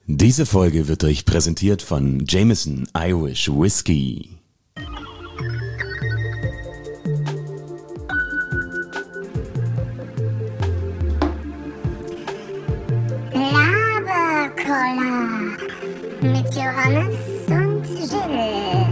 Diese Folge wird euch präsentiert von Jameson Irish Whiskey. Laberkoller mit Johannes und Jill.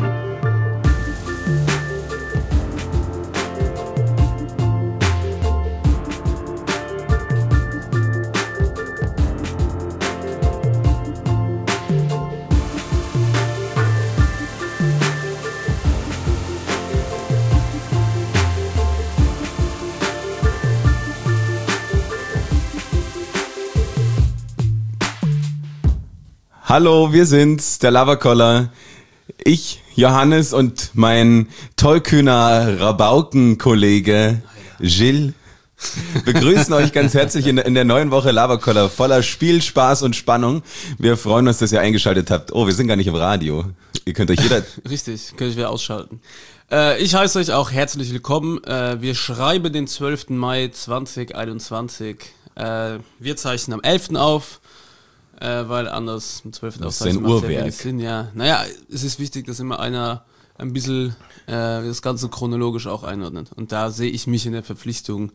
Hallo, wir sind's, der Laberkoller. Ich, Johannes und mein tollkühner Rabaukenkollege Gilles begrüßen euch ganz herzlich in der neuen Woche Laberkoller voller Spiel, Spaß und Spannung. Wir freuen uns, dass ihr eingeschaltet habt. Oh, wir sind gar nicht im Radio. Ihr könnt euch jeder... Richtig, könnt ihr wieder ausschalten. Ich heiße euch auch herzlich willkommen. Wir schreiben den 12. Mai 2021. Wir zeichnen am 11. auf. Weil anders am 12. Das ist ein Uhrwerk. Sinn, ja. Naja, es ist wichtig, dass immer einer ein bisschen das Ganze chronologisch auch einordnet. Und da sehe ich mich in der Verpflichtung,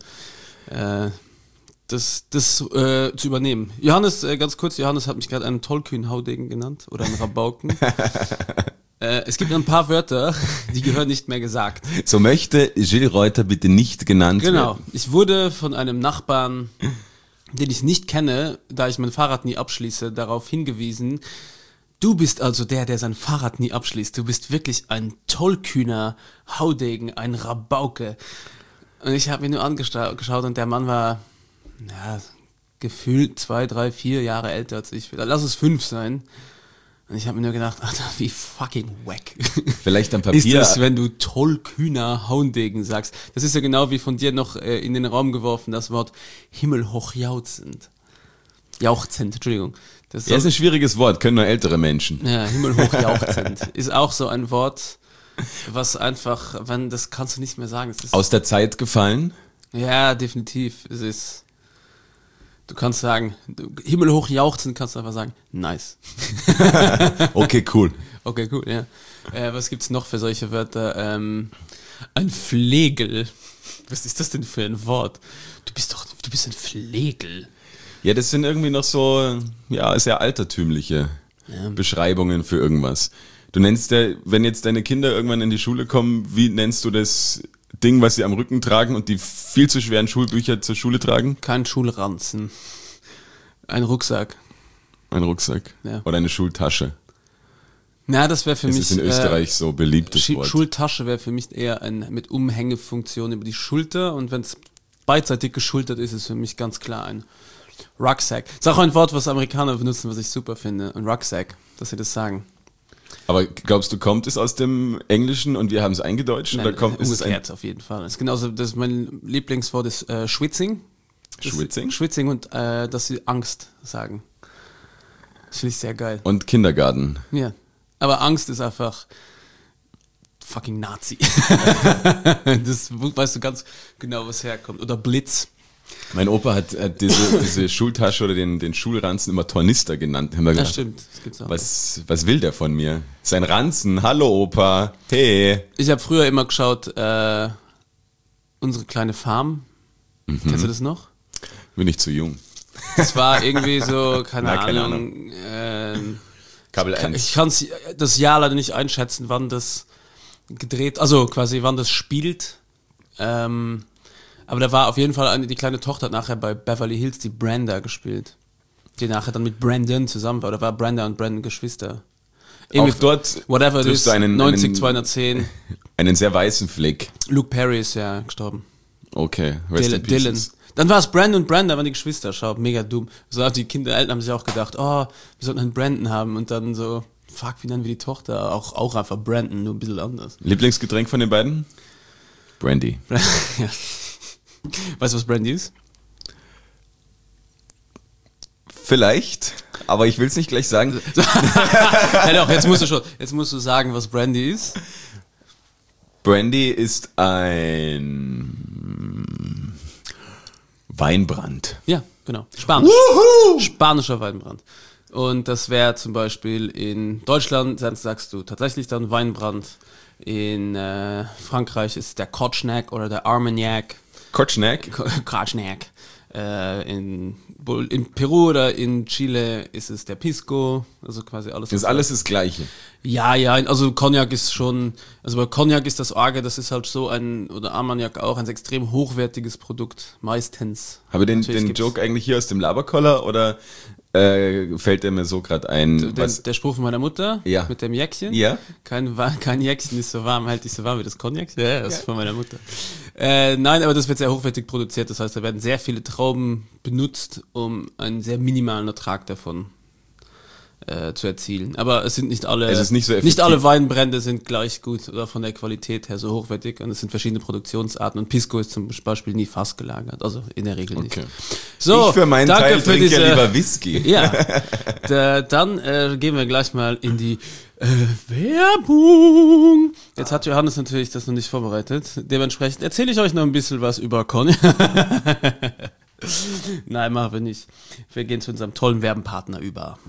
das zu übernehmen. Johannes, ganz kurz, Johannes hat mich gerade einen Tollkühn-Haudegen genannt oder einen Rabauken. Es gibt ein paar Wörter, die gehören nicht mehr gesagt. So möchte Gilles Reuter bitte nicht genannt werden. Genau. Ich wurde von einem Nachbarn, den ich nicht kenne, da ich mein Fahrrad nie abschließe, darauf hingewiesen, du bist also der sein Fahrrad nie abschließt. Du bist wirklich ein tollkühner Haudegen, ein Rabauke. Und ich habe mir nur angeschaut und der Mann war, ja, gefühlt 2, 3, 4 Jahre älter als ich. Lass es 5 sein. Und ich habe mir nur gedacht, Alter, wie fucking wack. Vielleicht am Papier. Ist das, wenn du tollkühner Haudegen sagst. Das ist ja genau wie von dir noch in den Raum geworfen, das Wort himmelhochjauchzend. Jauchzend, Entschuldigung. Das ist ein schwieriges Wort, können nur ältere Menschen. Ja, himmelhochjauchzend ist auch so ein Wort, was einfach, das kannst du nicht mehr sagen. Ist, aus der Zeit gefallen? Ja, definitiv. Es ist... Du kannst sagen, himmelhoch jauchzen, kannst du einfach sagen, nice. Okay, cool. Okay, cool, ja. Was gibt's noch für solche Wörter? Ein Flegel. Was ist das denn für ein Wort? Du bist ein Flegel. Ja, das sind irgendwie noch so, ja, sehr altertümliche Beschreibungen für irgendwas. Du nennst wenn jetzt deine Kinder irgendwann in die Schule kommen, wie nennst du das Ding, was sie am Rücken tragen und die viel zu schweren Schulbücher zur Schule tragen? Kein Schulranzen. Ein Rucksack. Ein Rucksack? Ja. Oder eine Schultasche? Na, das wäre für mich... Das ist in Österreich so beliebtes Wort. Schultasche wäre für mich eher mit Umhängefunktion über die Schulter und wenn es beidseitig geschultert ist, ist für mich ganz klar ein Rucksack. Das ist auch ein Wort, was Amerikaner benutzen, was ich super finde. Ein Rucksack, dass sie das sagen. Aber glaubst du, kommt es aus dem Englischen und wir haben es eingedeutscht? Nein, oder kommt umgekehrt auf jeden Fall. Das ist genauso, mein Lieblingswort ist Schwitzing. Schwitzing? Schwitzing und dass sie Angst sagen. Das finde ich sehr geil. Und Kindergarten. Ja, aber Angst ist einfach fucking Nazi. Das weißt du ganz genau, was herkommt. Oder Blitz. Mein Opa hat diese Schultasche oder den Schulranzen immer Tornister genannt. Haben wir gedacht, das stimmt, das gibt's auch. Was will der von mir? Sein Ranzen, hallo Opa, hey. Ich habe früher immer geschaut, unsere kleine Farm. Kennst du das noch? Bin ich zu jung. Das war irgendwie so, keine Ahnung. Kabel 1. Ich kann das Jahr leider nicht einschätzen, wann das gedreht, also quasi wann das spielt. Aber da war auf jeden Fall die kleine Tochter hat nachher bei Beverly Hills die Brenda gespielt. Die nachher dann mit Brandon zusammen war. Oder war Brenda und Brandon Geschwister. Irgendwie auch dort whatever it is, 90-210. Einen sehr weißen Fleck. Luke Perry ist ja gestorben. Okay. Dylan. Dann war es Brandon und Brenda, waren die Geschwister. Schau, mega dumm. So die Eltern haben sich auch gedacht, oh, wir sollten einen Brandon haben. Und dann so, fuck, wie nennen wir die Tochter? Auch einfach Brandon, nur ein bisschen anders. Lieblingsgetränk von den beiden? Brandy. Ja. Weißt du, was Brandy ist? Vielleicht, aber ich will es nicht gleich sagen. Ja doch, jetzt musst du sagen, was Brandy ist. Brandy ist ein Weinbrand. Ja, genau. Spanisch. Spanischer Weinbrand. Und das wäre zum Beispiel in Deutschland, sagst du tatsächlich dann Weinbrand. In Frankreich ist der Kotschnack oder der Armagnac. Kotschnack? Kotschnack. In Peru oder in Chile ist es der Pisco, also quasi alles. Ist alles das Gleiche? Ja, also Cognac ist schon, also bei Cognac ist das Arge, das ist halt so oder Armagnac auch, ein extrem hochwertiges Produkt, meistens. Habe den Joke eigentlich hier aus dem Laberkoller oder fällt der mir so gerade ein? Der Spruch von meiner Mutter mit dem Jäckchen. Ja. Kein Jäckchen ist so warm, hält dich so warm wie das Cognac. Ja, das ist von meiner Mutter. Nein, aber das wird sehr hochwertig produziert. Das heißt, da werden sehr viele Trauben benutzt, um einen sehr minimalen Ertrag davon zu erzielen. Aber es sind nicht alle, es ist nicht so effektiv. Nicht alle Weinbrände sind gleich gut oder von der Qualität her so hochwertig. Und es sind verschiedene Produktionsarten. Und Pisco ist zum Beispiel nie fast gelagert. Also in der Regel nicht. So, ich für meinen Teil trinke ja lieber Whisky. Ja, dann gehen wir gleich mal in die Werbung. Jetzt hat Johannes natürlich das noch nicht vorbereitet. Dementsprechend erzähle ich euch noch ein bisschen was über Cognac. Nein, machen wir nicht. Wir gehen zu unserem tollen Werbenpartner über.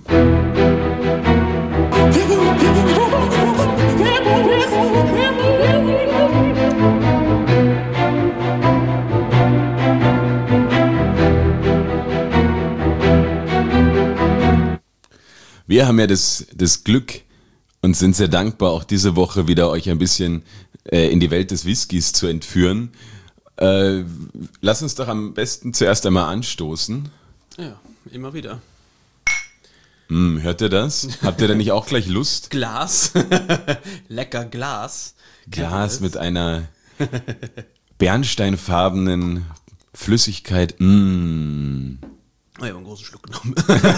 Wir haben ja das Glück und sind sehr dankbar, auch diese Woche wieder euch ein bisschen in die Welt des Whiskys zu entführen. Lass uns doch am besten zuerst einmal anstoßen. Ja, immer wieder. Hört ihr das? Habt ihr da nicht auch gleich Lust? Glas. Lecker Glas. Glas mit einer bernsteinfarbenen Flüssigkeit. Ich habe einen großen Schluck genommen.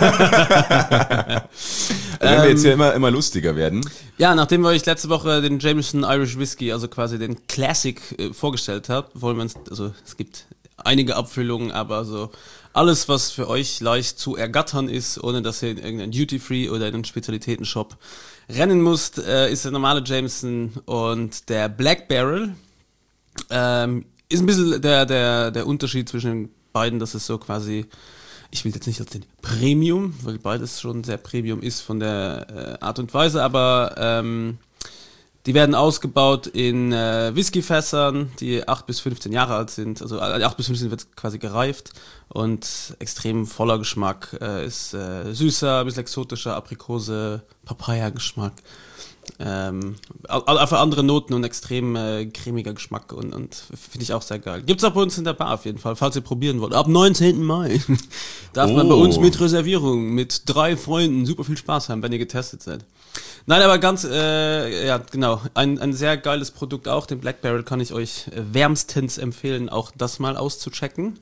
Wenn wir jetzt ja immer lustiger werden. Ja, nachdem wir euch letzte Woche den Jameson Irish Whiskey, also quasi den Classic, vorgestellt habt, wollen wir uns, also es gibt einige Abfüllungen, aber so alles, was für euch leicht zu ergattern ist, ohne dass ihr in irgendeinen Duty-Free oder in einen Spezialitätenshop rennen müsst, ist der normale Jameson und der Black Barrel. Ist ein bisschen der Unterschied zwischen den beiden, dass es so quasi, ich will jetzt nicht als den Premium, weil beides schon sehr Premium ist von der Art und Weise, aber die werden ausgebaut in Whiskyfässern, die 8 bis 15 Jahre alt sind. Also 8 bis 15 wird quasi gereift und extrem voller Geschmack. Ist süßer, ein bisschen exotischer, Aprikose, Papaya-Geschmack. Einfach andere Noten und extrem cremiger Geschmack und finde ich auch sehr geil. Gibt's auch bei uns in der Bar auf jeden Fall, falls ihr probieren wollt. Ab 19. Mai darf man bei uns mit Reservierung, mit 3 Freunden super viel Spaß haben, wenn ihr getestet seid. Nein, aber ganz, ja genau, ein sehr geiles Produkt auch, den Black Barrel kann ich euch wärmstens empfehlen, auch das mal auszuchecken.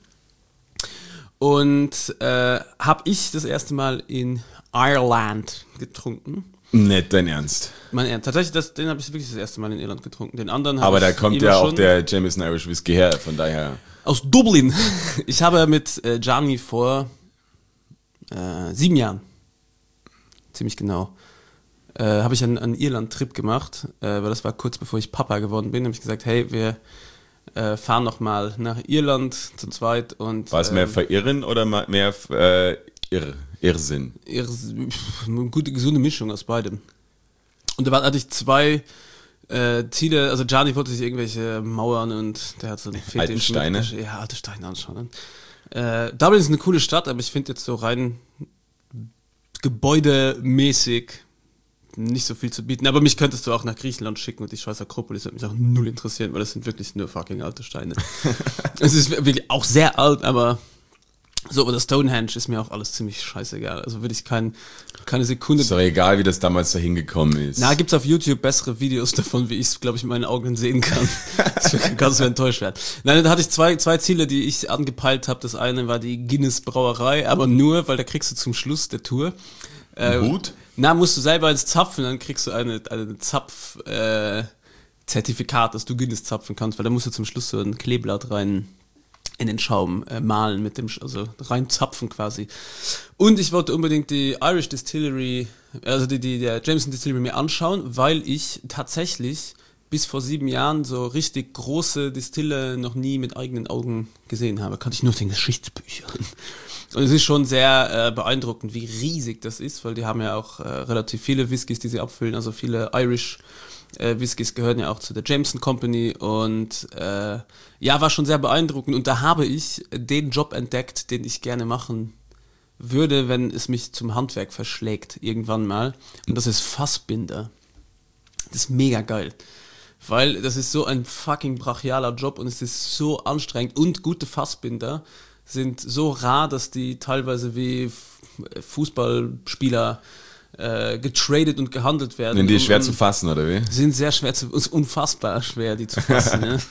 Und habe ich das erste Mal in Irland getrunken. Nicht dein Ernst. Mein Ernst. Tatsächlich, den habe ich wirklich das erste Mal in Irland getrunken. Den anderen habe aber da kommt ja auch der Jameson Irish Whiskey her, von daher. Aus Dublin. Ich habe mit Gianni vor 7 Jahren, ziemlich genau, habe ich einen Irland-Trip gemacht, weil das war kurz bevor ich Papa geworden bin. Habe ich gesagt, hey, wir fahren noch mal nach Irland zu zweit. Und war es mehr verirren oder mehr Irrsinn? Eine gute, gesunde Mischung aus beidem. Und da hatte ich 2 Ziele, also Gianni wollte sich irgendwelche Mauern und der hat so einen Fetisch. Alte Steine? Ja, alte Steine anschauen. Dublin ist eine coole Stadt, aber ich finde jetzt so rein gebäudemäßig nicht so viel zu bieten. Aber mich könntest du auch nach Griechenland schicken und die scheiß Akropolis würde mich auch null interessieren, weil das sind wirklich nur fucking alte Steine. Es ist wirklich auch sehr alt, aber so, oder Stonehenge ist mir auch alles ziemlich scheißegal. Also würde ich keine Sekunde... Ist doch egal, wie das damals da hingekommen ist. Na, gibt's auf YouTube bessere Videos davon, wie ich es, glaube ich, mit meinen Augen sehen kann. Das kann so enttäuscht werden. Nein, da hatte ich zwei Ziele, die ich angepeilt habe. Das eine war die Guinness Brauerei, aber nur, weil da kriegst du zum Schluss der Tour... Hut? Na, musst du selber ins Zapfen, dann kriegst du eine Zertifikat, dass du Guinness zapfen kannst, weil da musst du zum Schluss so ein Kleeblatt rein in den Schaum malen, also rein zapfen quasi. Und ich wollte unbedingt die Irish Distillery, also der Jameson Distillery mir anschauen, weil ich tatsächlich bis vor 7 Jahren so richtig große Distille noch nie mit eigenen Augen gesehen habe. Kannte ich nur aus den Geschichtsbüchern. Und es ist schon sehr beeindruckend, wie riesig das ist, weil die haben ja auch relativ viele Whiskys, die sie abfüllen, also viele Irish Whiskys gehören ja auch zu der Jameson Company und ja, war schon sehr beeindruckend und da habe ich den Job entdeckt, den ich gerne machen würde, wenn es mich zum Handwerk verschlägt, irgendwann mal. Und das ist Fassbinder. Das ist mega geil. Weil das ist so ein fucking brachialer Job und es ist so anstrengend und gute Fassbinder sind so rar, dass die teilweise wie Fußballspieler getradet und gehandelt werden. Sind die schwer zu fassen, oder wie? Sind sehr schwer zu, ist unfassbar schwer, die zu fassen. Ja.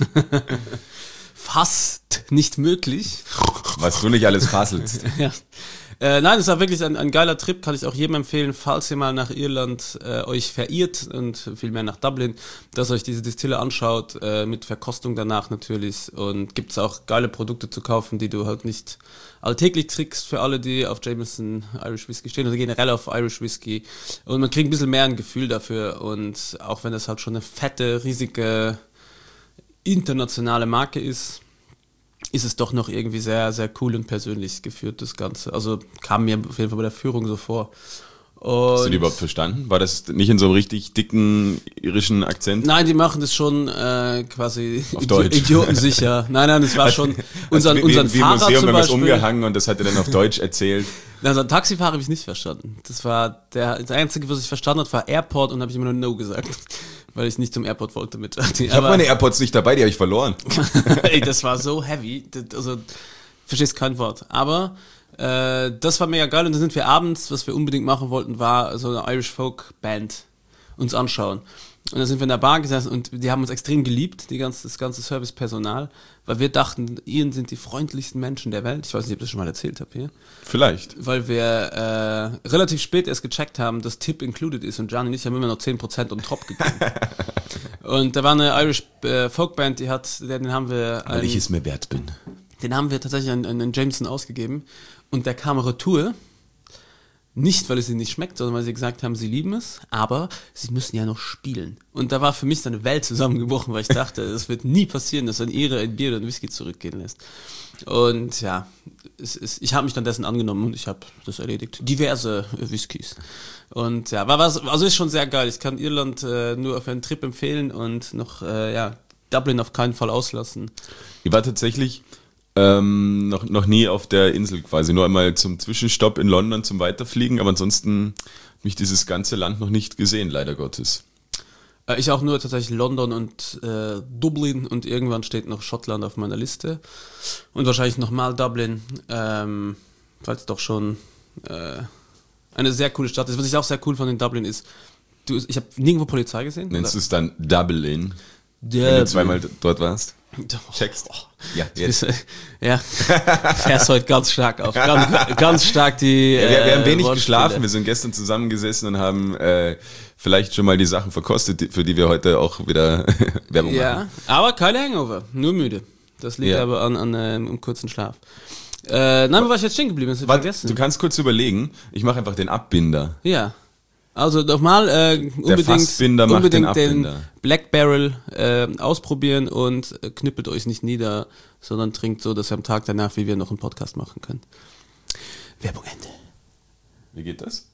Fast nicht möglich. Was du nicht alles fasselst. Ja. Nein, es war wirklich ein geiler Trip, kann ich auch jedem empfehlen, falls ihr mal nach Irland euch verirrt und vielmehr nach Dublin, dass ihr euch diese Distille anschaut, mit Verkostung danach natürlich und gibt's auch geile Produkte zu kaufen, die du halt nicht alltäglich kriegst für alle, die auf Jameson Irish Whisky stehen oder generell auf Irish Whisky und man kriegt ein bisschen mehr ein Gefühl dafür und auch wenn das halt schon eine fette, riesige internationale Marke ist es doch noch irgendwie sehr, sehr cool und persönlich geführt, das Ganze. Also kam mir auf jeden Fall bei der Führung so vor. Und hast du die überhaupt verstanden? War das nicht in so einem richtig dicken irischen Akzent? Nein, die machen das schon quasi auf Deutsch. Idiotensicher. Nein, es war schon unseren wie Fahrer Museum, zum wenn man es Beispiel. umgehangen und das hat er dann auf Deutsch erzählt. Also Taxifahrer habe ich nicht verstanden. Das war das Einzige, was ich verstanden habe, war Airport und habe ich immer nur No gesagt. Weil ich nicht zum Airport wollte mit. Ich habe meine AirPods nicht dabei, die habe ich verloren. Ey, das war so heavy. Also, verstehst kein Wort. Aber das war mega geil und dann sind wir abends, was wir unbedingt machen wollten, war so eine Irish Folk Band uns anschauen. Und dann sind wir in der Bar gesessen und die haben uns extrem geliebt, das ganze Servicepersonal, weil wir dachten, Iren sind die freundlichsten Menschen der Welt. Ich weiß nicht, ob ich das schon mal erzählt habe hier. Vielleicht. Weil wir relativ spät erst gecheckt haben, dass Tip included ist und Gianni und ich haben immer noch 10% on top gegeben. Und da war eine Irish Folkband, den haben wir... Weil ich es mir wert bin. Den haben wir tatsächlich an Jameson ausgegeben und der kam retour. Nicht, weil es ihnen nicht schmeckt, sondern weil sie gesagt haben, sie lieben es, aber sie müssen ja noch spielen. Und da war für mich so eine Welt zusammengebrochen, weil ich dachte, es wird nie passieren, dass ein Ire ein Bier oder ein Whisky zurückgehen lässt. Und ja, ich habe mich dann dessen angenommen und ich habe das erledigt. Diverse Whiskys. Und ja, also ist schon sehr geil. Ich kann Irland nur für einen Trip empfehlen und noch, Dublin auf keinen Fall auslassen. Ich war tatsächlich noch nie auf der Insel quasi, nur einmal zum Zwischenstopp in London zum Weiterfliegen, aber ansonsten habe ich dieses ganze Land noch nicht gesehen, leider Gottes. Ich auch nur tatsächlich London und Dublin und irgendwann steht noch Schottland auf meiner Liste und wahrscheinlich nochmal Dublin, weil es doch schon eine sehr coole Stadt ist. Was ich auch sehr cool fand in Dublin ist, ich habe nirgendwo Polizei gesehen. Nennst du es dann Dublin, wenn du zweimal dort warst? Checkst. Ja, jetzt. Ja, fährst heute ganz stark auf. Ganz stark die. Wir haben wenig geschlafen. Wir sind gestern zusammengesessen und haben vielleicht schon mal die Sachen verkostet, für die wir heute auch wieder Werbung machen. Ja, aber keine Hangover, nur müde. Das liegt aber an einem kurzen Schlaf. Nein, wo war ich jetzt stehen geblieben? Das hab ich vergessen. Du kannst kurz überlegen. Ich mache einfach den Abbinder. Ja. Also nochmal unbedingt den Black Barrel ausprobieren und knippelt euch nicht nieder, sondern trinkt so, dass ihr am Tag danach, wie wir noch einen Podcast machen können. Werbung Ende. Wie geht das?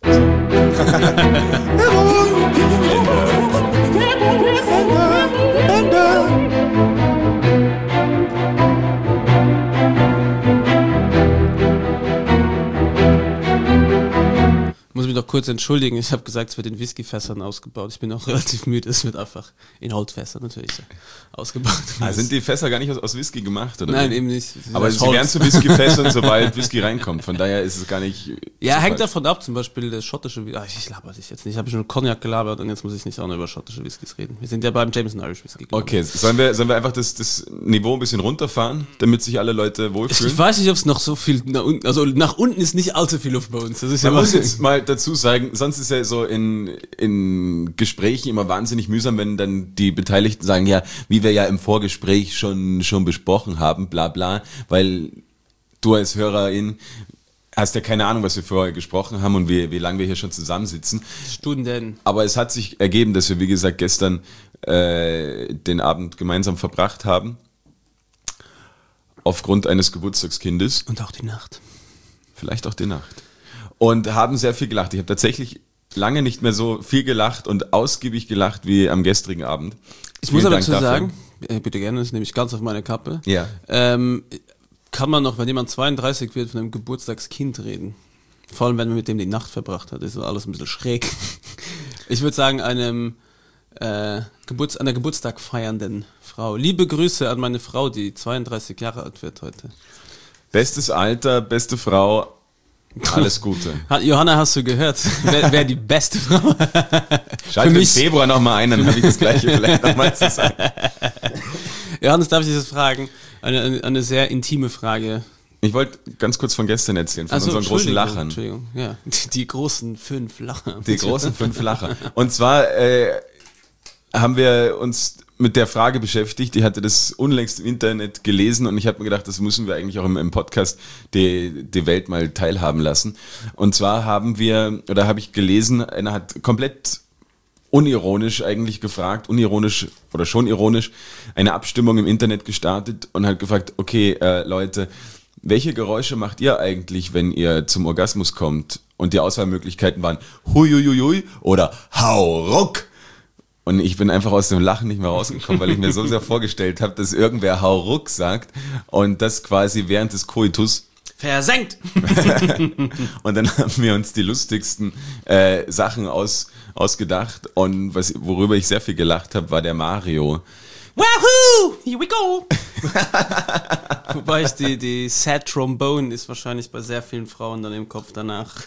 Muss mich noch kurz entschuldigen, ich habe gesagt, es wird in Whiskyfässern ausgebaut. Ich bin auch relativ müde, es wird einfach in Holzfässern natürlich ausgebaut. Sind die Fässer gar nicht aus Whisky gemacht? Oder Nein, wie? eben nicht. Aber sie werden zu Whiskyfässern, sobald Whisky reinkommt. Von daher ist es gar nicht... Ja, hängt davon ab, zum Beispiel der schottische Whisky. Ich laber dich jetzt nicht, ich habe schon Cognac gelabert und jetzt muss ich nicht auch noch über schottische Whiskys reden. Wir sind ja beim Jameson Irish Whisky. Okay, sollen wir einfach das Niveau ein bisschen runterfahren, damit sich alle Leute wohlfühlen? Ich weiß nicht, ob es noch so viel nach unten, also nach unten ist nicht allzu viel Luft bei uns. Das ist Man muss jetzt mal dazu sagen, sonst ist ja so in Gesprächen immer wahnsinnig mühsam, wenn dann die Beteiligten sagen, ja, wie wir ja im Vorgespräch schon besprochen haben, bla bla, weil du als Hörerin hast ja keine Ahnung, was wir vorher gesprochen haben und wie lange wir hier schon zusammensitzen. Stunden. Aber es hat sich ergeben, dass wir, wie gesagt, gestern den Abend gemeinsam verbracht haben. Aufgrund eines Geburtstagskindes. Und auch die Nacht. Vielleicht auch die Nacht. Und haben sehr viel gelacht. Ich habe tatsächlich lange nicht mehr so viel gelacht und ausgiebig gelacht wie am gestrigen Abend. Ich muss Vielen aber Dank dazu dafür. sagen, bitte gerne, das nehme ich ganz auf meine Kappe. Ja. Kann man noch, wenn jemand 32 wird, von einem Geburtstagskind reden? Vor allem, wenn man mit dem die Nacht verbracht hat, ist so alles ein bisschen schräg. Ich würde sagen, einer Geburtstag feiernden Frau. Liebe Grüße an meine Frau, die 32 Jahre alt wird heute. Bestes Alter, beste Frau, alles Gute. Johanna, hast du gehört? Wer die beste Frau? Schalte im mich- Februar nochmal ein, dann habe ich das Gleiche vielleicht nochmal zu sagen. Johannes, darf ich dich das fragen? Eine sehr intime Frage. Ich wollte ganz kurz von gestern erzählen, von unseren großen Lachern. Entschuldigung, ja. Die großen 5 Lacher. Die großen 5 Lacher. Und zwar haben wir uns mit der Frage beschäftigt, ich hatte das unlängst im Internet gelesen und ich habe mir gedacht, das müssen wir eigentlich auch im Podcast die Welt mal teilhaben lassen. Und zwar habe ich gelesen, einer hat komplett unironisch eigentlich gefragt, unironisch oder schon ironisch, eine Abstimmung im Internet gestartet und hat gefragt, okay, Leute, welche Geräusche macht ihr eigentlich, wenn ihr zum Orgasmus kommt? Und die Auswahlmöglichkeiten waren Huiuiui oder Hau ruck. Und ich bin einfach aus dem Lachen nicht mehr rausgekommen, weil ich mir so sehr vorgestellt habe, dass irgendwer Hau ruck sagt und das quasi während des Koitus. Versenkt! Und dann haben wir uns die lustigsten Sachen ausgedacht und worüber ich sehr viel gelacht habe, war der Mario. Wahoo! Here we go! Wobei die Sad Trombone ist wahrscheinlich bei sehr vielen Frauen dann im Kopf danach.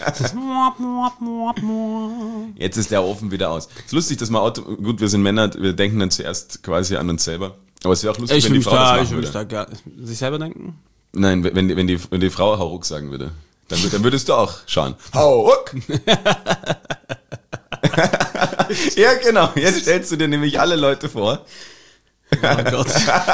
Jetzt ist der Ofen wieder aus. Ist lustig, dass wir gut, wir sind Männer, wir denken dann zuerst quasi an uns selber. Aber es wäre auch lustig, wenn die Frau das machen würde. Sich selber denken? Nein, wenn die Frau Hauruck sagen würde, dann würdest du auch schauen. Hauruck! Ja, genau. Jetzt stellst du dir nämlich alle Leute vor. Oh Gott.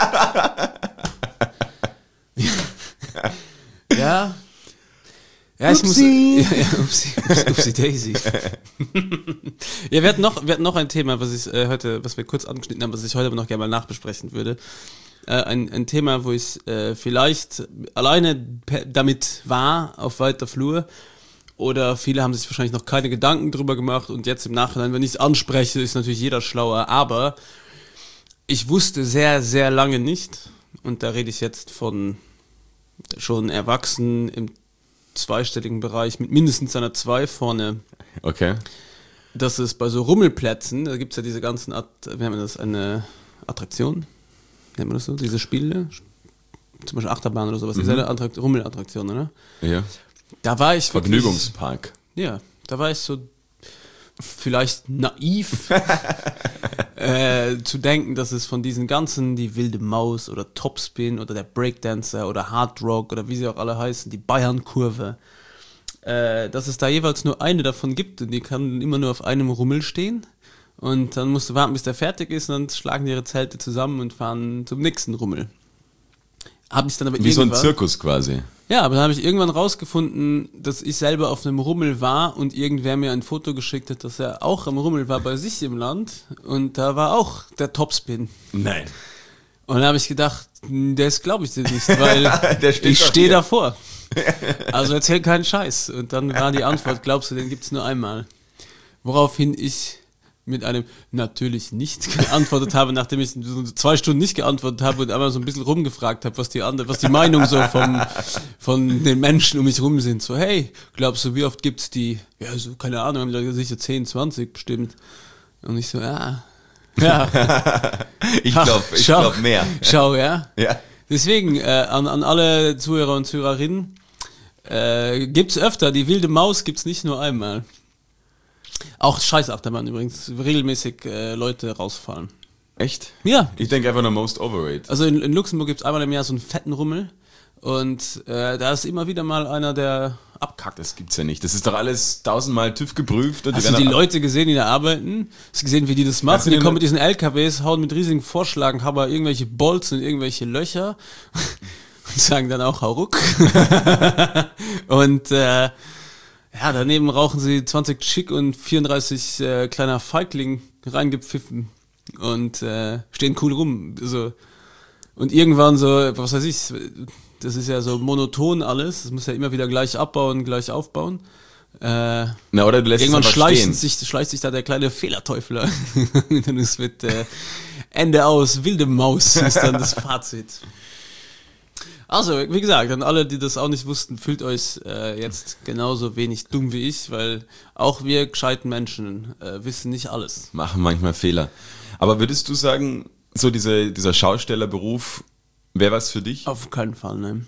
Ja. Ja, ich Upsi. muss. Upsi Daisy. Ja, wir hatten noch ein Thema, was wir kurz angeschnitten haben, was ich heute aber noch gerne mal nachbesprechen würde. Ein Thema, wo ich vielleicht alleine damit war, auf weiter Flur. Oder viele haben sich wahrscheinlich noch keine Gedanken drüber gemacht und jetzt im Nachhinein, wenn ich es anspreche, ist natürlich jeder schlauer. Aber ich wusste sehr, sehr lange nicht, und da rede ich jetzt von schon Erwachsenen im zweistelligen Bereich mit mindestens einer 2 vorne, Okay. dass es bei so Rummelplätzen, da gibt es ja diese ganzen, wie nennt man das, eine Attraktion, nennt man das so, diese Spiele, zum Beispiel Achterbahn oder sowas, ist eine Rummelattraktion, oder? Ja. Da war ich wirklich, Vergnügungspark. ja, da war ich so vielleicht naiv zu denken, dass es von diesen ganzen, die Wilde Maus oder Topspin oder der Breakdancer oder Hard Rock oder wie sie auch alle heißen, die Bayern-Kurve, dass es da jeweils nur eine davon gibt und die kann immer nur auf einem Rummel stehen und dann musst du warten, bis der fertig ist und dann schlagen die ihre Zelte zusammen und fahren zum nächsten Rummel. Hab ich dann aber Wie so ein irgendwann- Zirkus quasi. Ja, aber dann habe ich irgendwann rausgefunden, dass ich selber auf einem Rummel war und irgendwer mir ein Foto geschickt hat, dass er auch am Rummel war bei sich im Land und da war auch der Topspin. Nein. Und dann habe ich gedacht, das glaube ich dir nicht, weil Der steht ich doch stehe hier. davor. Also erzähl keinen Scheiß. Und dann war die Antwort, glaubst du, den gibt's nur einmal. Woraufhin ich mit einem natürlich nicht geantwortet habe, nachdem ich so 2 Stunden nicht geantwortet habe und einmal so ein bisschen rumgefragt habe, was die Meinung so von den Menschen um mich rum sind. So, hey, glaubst du, wie oft gibt's die? Ja, so, keine Ahnung, haben die Leute sicher 10, 20 bestimmt. Und ich so, ja. Ich Schau. glaub mehr. Schau, ja. Ja. Deswegen, an alle Zuhörer und Zuhörerinnen, gibt's öfter, die wilde Maus gibt's nicht nur einmal. Auch Scheißachterbahn übrigens, regelmäßig Leute rausfallen. Echt? Ja, Ich denke einfach nur most overrated. also in Luxemburg gibt's einmal im Jahr so einen fetten Rummel und da ist immer wieder mal einer, der abkackt. Das gibt's ja nicht. Das ist doch alles 1000-mal TÜV geprüft. Und Hast du die Leute gesehen, die da arbeiten? Hast du gesehen, wie die das Hast machen? du Die den- kommen mit diesen LKWs, hauen mit riesigen Vorschlagen, haben irgendwelche Bolzen in irgendwelche Löcher und sagen dann auch Hauruck. Und ja, daneben rauchen sie 20 Chick und 34 kleiner Feigling reingepfiffen und stehen cool rum. So. Und irgendwann so, was weiß ich, Das ist ja so monoton alles. Das muss ja immer wieder gleich abbauen, gleich aufbauen. Na, oder du lässt es Irgendwann einfach stehen. schleicht sich da der kleine Fehlerteufel ein. Und dann ist mit Ende aus, wilde Maus ist dann das Fazit. Also, wie gesagt, an alle, die das auch nicht wussten, fühlt euch jetzt genauso wenig dumm wie ich, weil auch wir gescheiten Menschen wissen nicht alles. Machen manchmal Fehler. Aber würdest du sagen, so dieser Schaustellerberuf wäre was für dich? Auf keinen Fall, ne.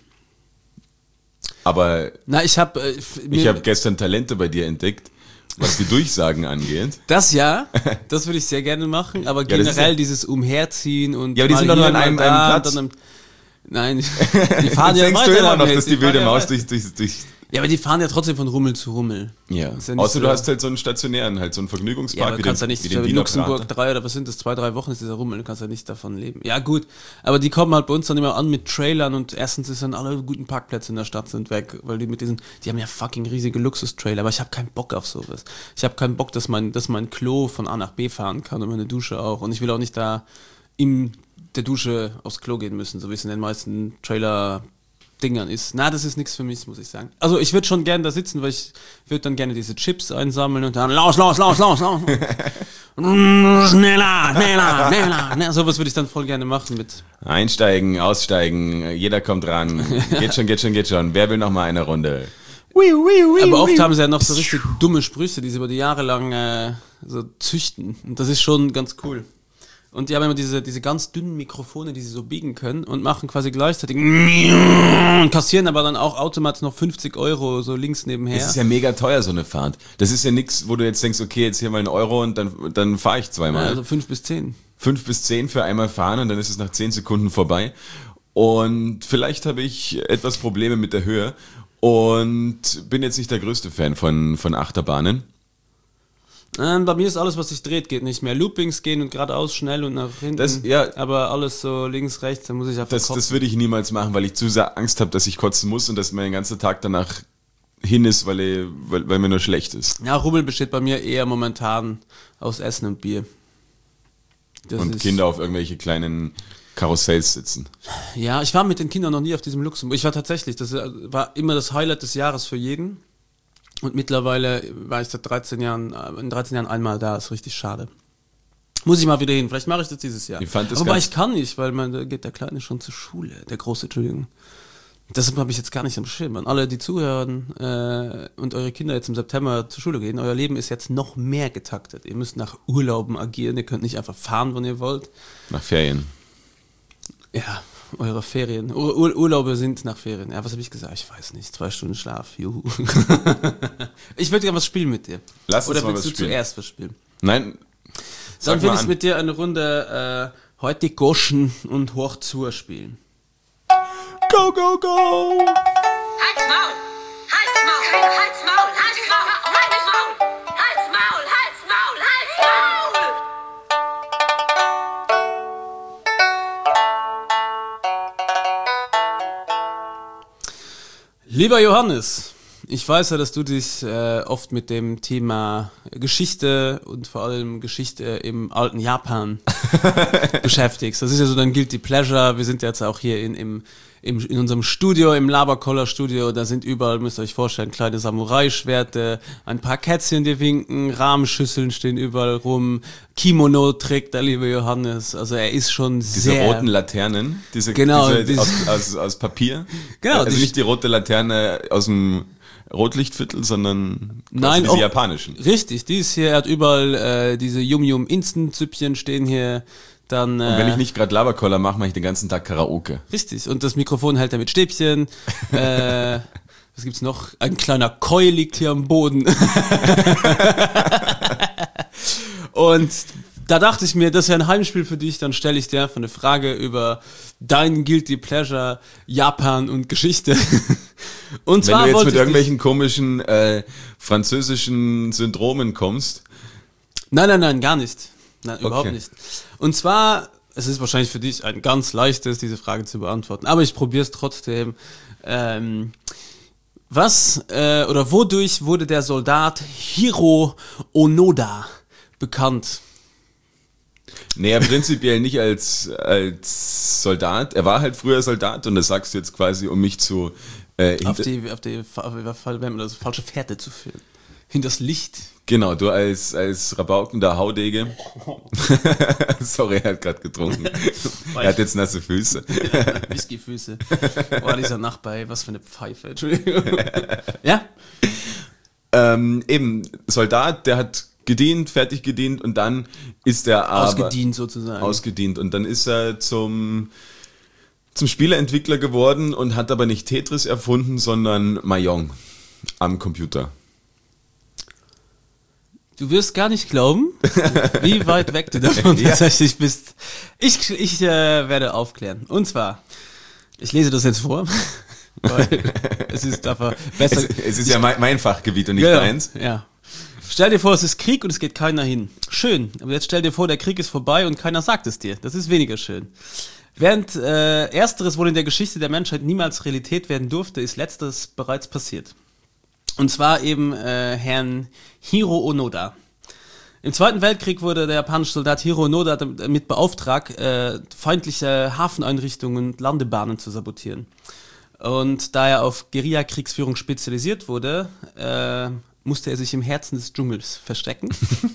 Aber Na, ich habe gestern Talente bei dir entdeckt, was die Durchsagen angeht. das würde ich sehr gerne machen, aber das ist generell ja- dieses Umherziehen und Ja, aber die mal sind doch nur hier, an mal einem da, Platz. dann Nein, die fahren Jetzt ja denkst weiter du immer noch, damit. dass die wilde Maus durch... Ja, aber die fahren ja trotzdem von Rummel zu Rummel. Ja, Ist ja nicht außer so- du hast halt so einen stationären, halt so einen Ja, Vergnügungspark aber du kannst ja nicht wie den für Wiener Luxemburg Prater. 3 oder was sind das, 2-3 Wochen ist dieser Rummel, du kannst ja nicht davon leben. Ja gut, aber die kommen halt bei uns dann immer an mit Trailern und erstens ist dann alle guten Parkplätze in der Stadt sind weg, weil die haben ja fucking riesige Luxustrailer, aber ich habe keinen Bock auf sowas. Ich habe keinen Bock, dass mein Klo von A nach B fahren kann und meine Dusche auch und ich will auch nicht da in der Dusche aufs Klo gehen müssen, so wie es in den meisten Trailer-Dingern ist. Na, das ist nichts für mich, muss ich sagen. Also ich würde schon gerne da sitzen, weil ich würde dann gerne diese Chips einsammeln und dann los. Schneller. Sowas würde ich dann voll gerne machen mit. Einsteigen, aussteigen, jeder kommt ran. Geht schon. Wer will noch mal eine Runde? Aber oft haben sie ja noch so richtig dumme Sprüche, die sie über die Jahre lang so züchten. Und das ist schon ganz cool. Und die haben immer diese ganz dünnen Mikrofone, die sie so biegen können und machen quasi gleichzeitig und kassieren aber dann auch automatisch noch 50 € so links nebenher. Es ist ja mega teuer, so eine Fahrt. Das ist ja nichts, wo du jetzt denkst, okay, jetzt hier mal 1 Euro und dann fahre ich zweimal. Also 5 bis 10. 5 bis 10 für einmal fahren und dann ist es nach 10 Sekunden vorbei. Und vielleicht habe ich etwas Probleme mit der Höhe und bin jetzt nicht der größte Fan von Achterbahnen. Bei mir ist alles, was sich dreht, geht nicht mehr. Loopings gehen und geradeaus schnell und nach hinten. Das- ja. Aber alles so links, rechts, da muss ich einfach Das würde ich niemals machen, weil ich zu sehr Angst habe, dass ich kotzen muss und dass mein ganzer Tag danach hin ist, weil mir nur schlecht ist. Ja, Rummel besteht bei mir eher momentan aus Essen und Bier. Das Und ist- Kinder auf irgendwelche kleinen Karussells sitzen. Ja, ich war mit den Kindern noch nie auf diesem Luxemburg. Ich war tatsächlich, das war immer das Highlight des Jahres für jeden. Und mittlerweile war ich seit 13 Jahren einmal da, ist richtig schade. Muss ich mal wieder hin, vielleicht mache ich das dieses Jahr. Ich fand das Aber ganz- ich kann nicht, weil da geht der Kleine schon zur Schule, der Große, Entschuldigung. Deshalb habe ich jetzt gar nicht am Schirm. An alle, die zuhören und eure Kinder jetzt im September zur Schule gehen, euer Leben ist jetzt noch mehr getaktet. Ihr müsst nach Urlauben agieren, ihr könnt nicht einfach fahren, wann ihr wollt. Nach Ferien. Ja, eure Ferien. Urlaube sind nach Ferien. Ja, was habe ich gesagt? Ich weiß nicht. 2 Stunden Schlaf. Juhu. Ich würde gerne was spielen mit dir. Lass uns Oder mal willst was du spielen. zuerst was spielen? Nein, Dann sag will mal ich an. mit dir eine Runde heute Goschen und hoch zur spielen. Go, go, go! Halt's Maul! Halt's Maul! Halt's Maul! Halt's Maul! Halt's Maul! Halt's Maul! Halt's Maul! Halt's Maul! Lieber Johannes, ich weiß ja, dass du dich oft mit dem Thema Geschichte und vor allem Geschichte im alten Japan beschäftigst. Das ist ja so dein Guilty Pleasure. Wir sind jetzt auch hier in unserem Studio, im Laberkoller-Studio. Da sind überall, müsst ihr euch vorstellen, kleine Samurai-Schwerte, ein paar Kätzchen, die winken, Rahmenschüsseln stehen überall rum, Kimono trägt der liebe Johannes. Also er ist schon Diese sehr... roten Laternen, Genau, diese aus Papier. Genau, Also die- nicht die rote Laterne aus dem Rotlichtviertel, sondern Nein, diese auch- japanischen. Richtig, die ist hier, er hat überall diese Yum-Yum-Instant-Süppchen stehen hier. Dann, Und wenn ich nicht gerade Laberkoller mache, mache ich den ganzen Tag Karaoke. Richtig, und das Mikrofon hält er mit Stäbchen. Was gibt's noch? Ein kleiner Koi liegt hier am Boden. Und da dachte ich mir, das ist ja ein Heimspiel für dich, dann stelle ich dir einfach eine Frage über dein Guilty Pleasure, Japan und Geschichte. Und Wenn zwar du jetzt wollte mit ich irgendwelchen komischen französischen Syndromen kommst, Nein, gar nicht. Nein, überhaupt Okay. nicht. Und zwar, es ist wahrscheinlich für dich ein ganz leichtes, diese Frage zu beantworten, aber ich probiere es trotzdem. Wodurch wurde der Soldat Hiro Onoda bekannt? Nee, prinzipiell nicht als Soldat. Er war halt früher Soldat und das sagst du jetzt quasi, um mich zu Auf die falsche Fährte zu führen. Hinters Licht. Genau, du als rabaukender Haudege. Sorry, er hat gerade getrunken. Er hat jetzt nasse Füße. Whiskyfüße. Boah, dieser Nachbar, ey, was für eine Pfeife. Entschuldigung. Ja? Eben, Soldat, der hat gedient, fertig gedient und dann ist er aber... Ausgedient sozusagen. Ausgedient und dann ist er zum Spieleentwickler geworden und hat aber nicht Tetris erfunden, sondern Mahjong am Computer. Du wirst gar nicht glauben, wie weit weg du davon tatsächlich bist. Ich werde aufklären. Und zwar, ich lese das jetzt vor, weil es ist einfach besser. Es ist ja mein Fachgebiet und nicht deins. Ja. Stell dir vor, es ist Krieg und es geht keiner hin. Schön, aber jetzt stell dir vor, der Krieg ist vorbei und keiner sagt es dir. Das ist weniger schön. Während Ersteres wohl in der Geschichte der Menschheit niemals Realität werden durfte, ist Letzteres bereits passiert. Und zwar eben Herrn Hiro Onoda. Im Zweiten Weltkrieg wurde der japanische Soldat Hiro Onoda damit beauftragt, feindliche Hafeneinrichtungen und Landebahnen zu sabotieren. Und da er auf Guerilla-Kriegsführung spezialisiert wurde, musste er sich im Herzen des Dschungels verstecken.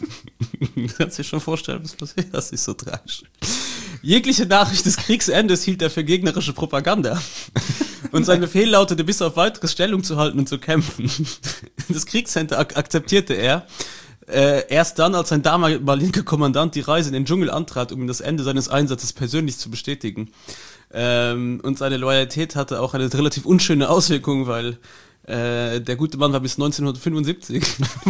Du kannst dir schon vorstellen, was passiert. Das ist so tragisch. Jegliche Nachricht des Kriegsendes hielt er für gegnerische Propaganda. Und sein Befehl lautete, bis auf weiteres Stellung zu halten und zu kämpfen. Das Kriegsende akzeptierte er. Erst dann, als sein damaliger Kommandant die Reise in den Dschungel antrat, um ihm das Ende seines Einsatzes persönlich zu bestätigen. Und seine Loyalität hatte auch eine relativ unschöne Auswirkung, weil der gute Mann war bis 1975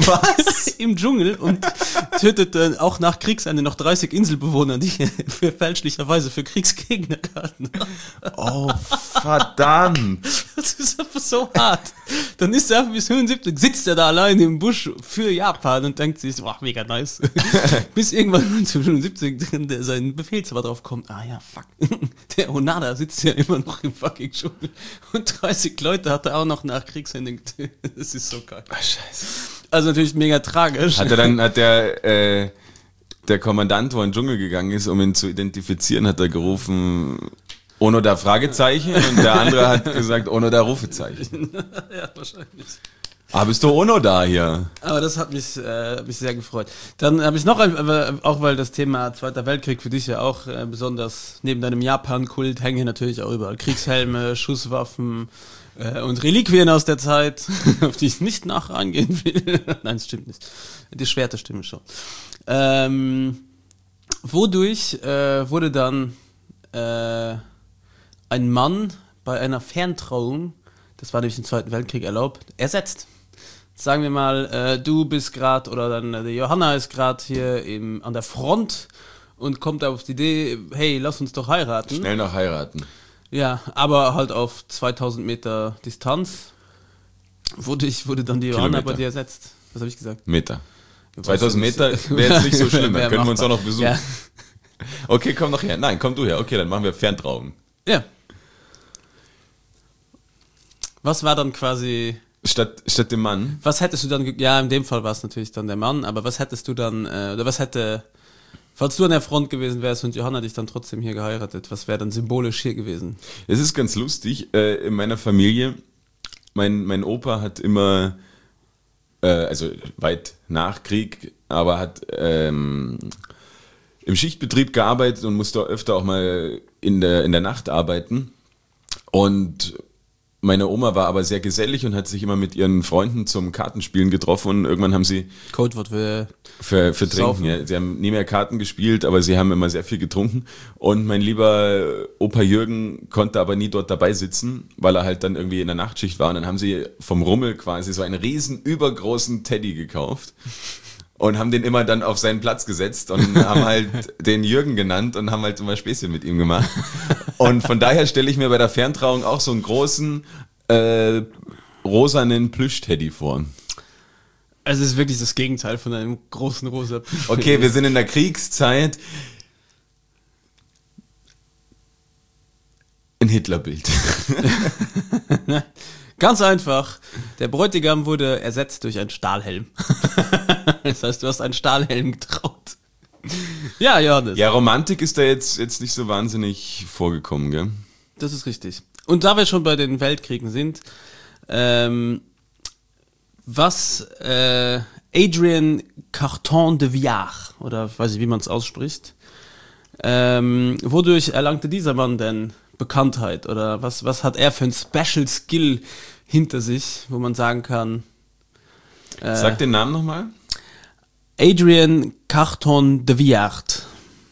im Dschungel und tötete auch nach Kriegsende noch 30 Inselbewohner, die er fälschlicherweise für Kriegsgegner gehalten haben. Oh, verdammt. Das ist einfach so hart. Dann ist er bis 75, sitzt er da allein im Busch für Japan und denkt sich, wow, mega nice. Bis irgendwann 1975 sein Befehlshaber drauf kommt, ah ja, fuck, der Onada sitzt ja immer noch im fucking Dschungel und 30 Leute hat er auch noch nach Kriegsende getötet. Das ist so geil. Ach, scheiße. Also natürlich mega tragisch. Hat der Kommandant, wo in den Dschungel gegangen ist, um ihn zu identifizieren, hat er gerufen, Onoda Fragezeichen und der andere hat gesagt, Onoda Rufezeichen. Ja, wahrscheinlich. Ah, bist du Onoda hier? Aber das hat mich sehr gefreut. Dann habe ich noch auch weil das Thema Zweiter Weltkrieg für dich ja auch besonders neben deinem Japan-Kult hängen natürlich auch überall Kriegshelme, Schusswaffen und Reliquien aus der Zeit, auf die ich nicht nachher eingehen will. Nein, das stimmt nicht. Die Schwerter stimmen schon. Wodurch wurde dann ein Mann bei einer Ferntrauung, das war nämlich im Zweiten Weltkrieg erlaubt, ersetzt. Sagen wir mal, du bist gerade, oder dann die Johanna ist gerade hier an der Front und kommt auf die Idee, hey, lass uns doch heiraten. Schnell noch heiraten. Ja, aber halt auf 2000 Meter Distanz. Wodurch wurde dann die Johanna bei dir ersetzt. Was habe ich gesagt? Meter. 2000 Meter wäre jetzt nicht so schlimm, dann können wir uns auch noch besuchen. Ja. Okay, komm noch her. Nein, komm du her. Okay, dann machen wir Ferntrauung. Ja. Was war dann quasi... Statt dem Mann? Was hättest du dann... Ja, in dem Fall war es natürlich dann der Mann, aber was hättest du dann... oder was hätte... Falls du an der Front gewesen wärst und Johanna dich dann trotzdem hier geheiratet, was wäre dann symbolisch hier gewesen? Es ist ganz lustig. In meiner Familie, mein Opa hat immer... also weit nach Krieg, aber hat im Schichtbetrieb gearbeitet und musste öfter auch mal in der Nacht arbeiten. Und meine Oma war aber sehr gesellig und hat sich immer mit ihren Freunden zum Kartenspielen getroffen und irgendwann haben sie... Codewort für Trinken, ja. Sie haben nie mehr Karten gespielt, aber sie haben immer sehr viel getrunken. Und mein lieber Opa Jürgen konnte aber nie dort dabei sitzen, weil er halt dann irgendwie in der Nachtschicht war. Und dann haben sie vom Rummel quasi so einen riesen übergroßen Teddy gekauft und haben den immer dann auf seinen Platz gesetzt und haben halt den Jürgen genannt und haben halt immer Späßchen mit ihm gemacht. Und von daher stelle ich mir bei der Ferntrauung auch so einen großen rosanen Plüsch-Teddy vor. Also es ist wirklich das Gegenteil von einem großen rosa Plüsch. Okay, wir sind in der Kriegszeit. Ein Hitlerbild. Ganz einfach. Der Bräutigam wurde ersetzt durch einen Stahlhelm. Das heißt, du hast einen Stahlhelm getraut. Ja, Johannes. Ja, Romantik ist da jetzt nicht so wahnsinnig vorgekommen, gell? Das ist richtig. Und da wir schon bei den Weltkriegen sind, was Adrien Carton de Villars, oder weiß ich, wie man es ausspricht, wodurch erlangte dieser Mann denn Bekanntheit? Oder was hat er für ein Special Skill hinter sich, wo man sagen kann... Sag den Namen nochmal. Adrien Carton de Villars.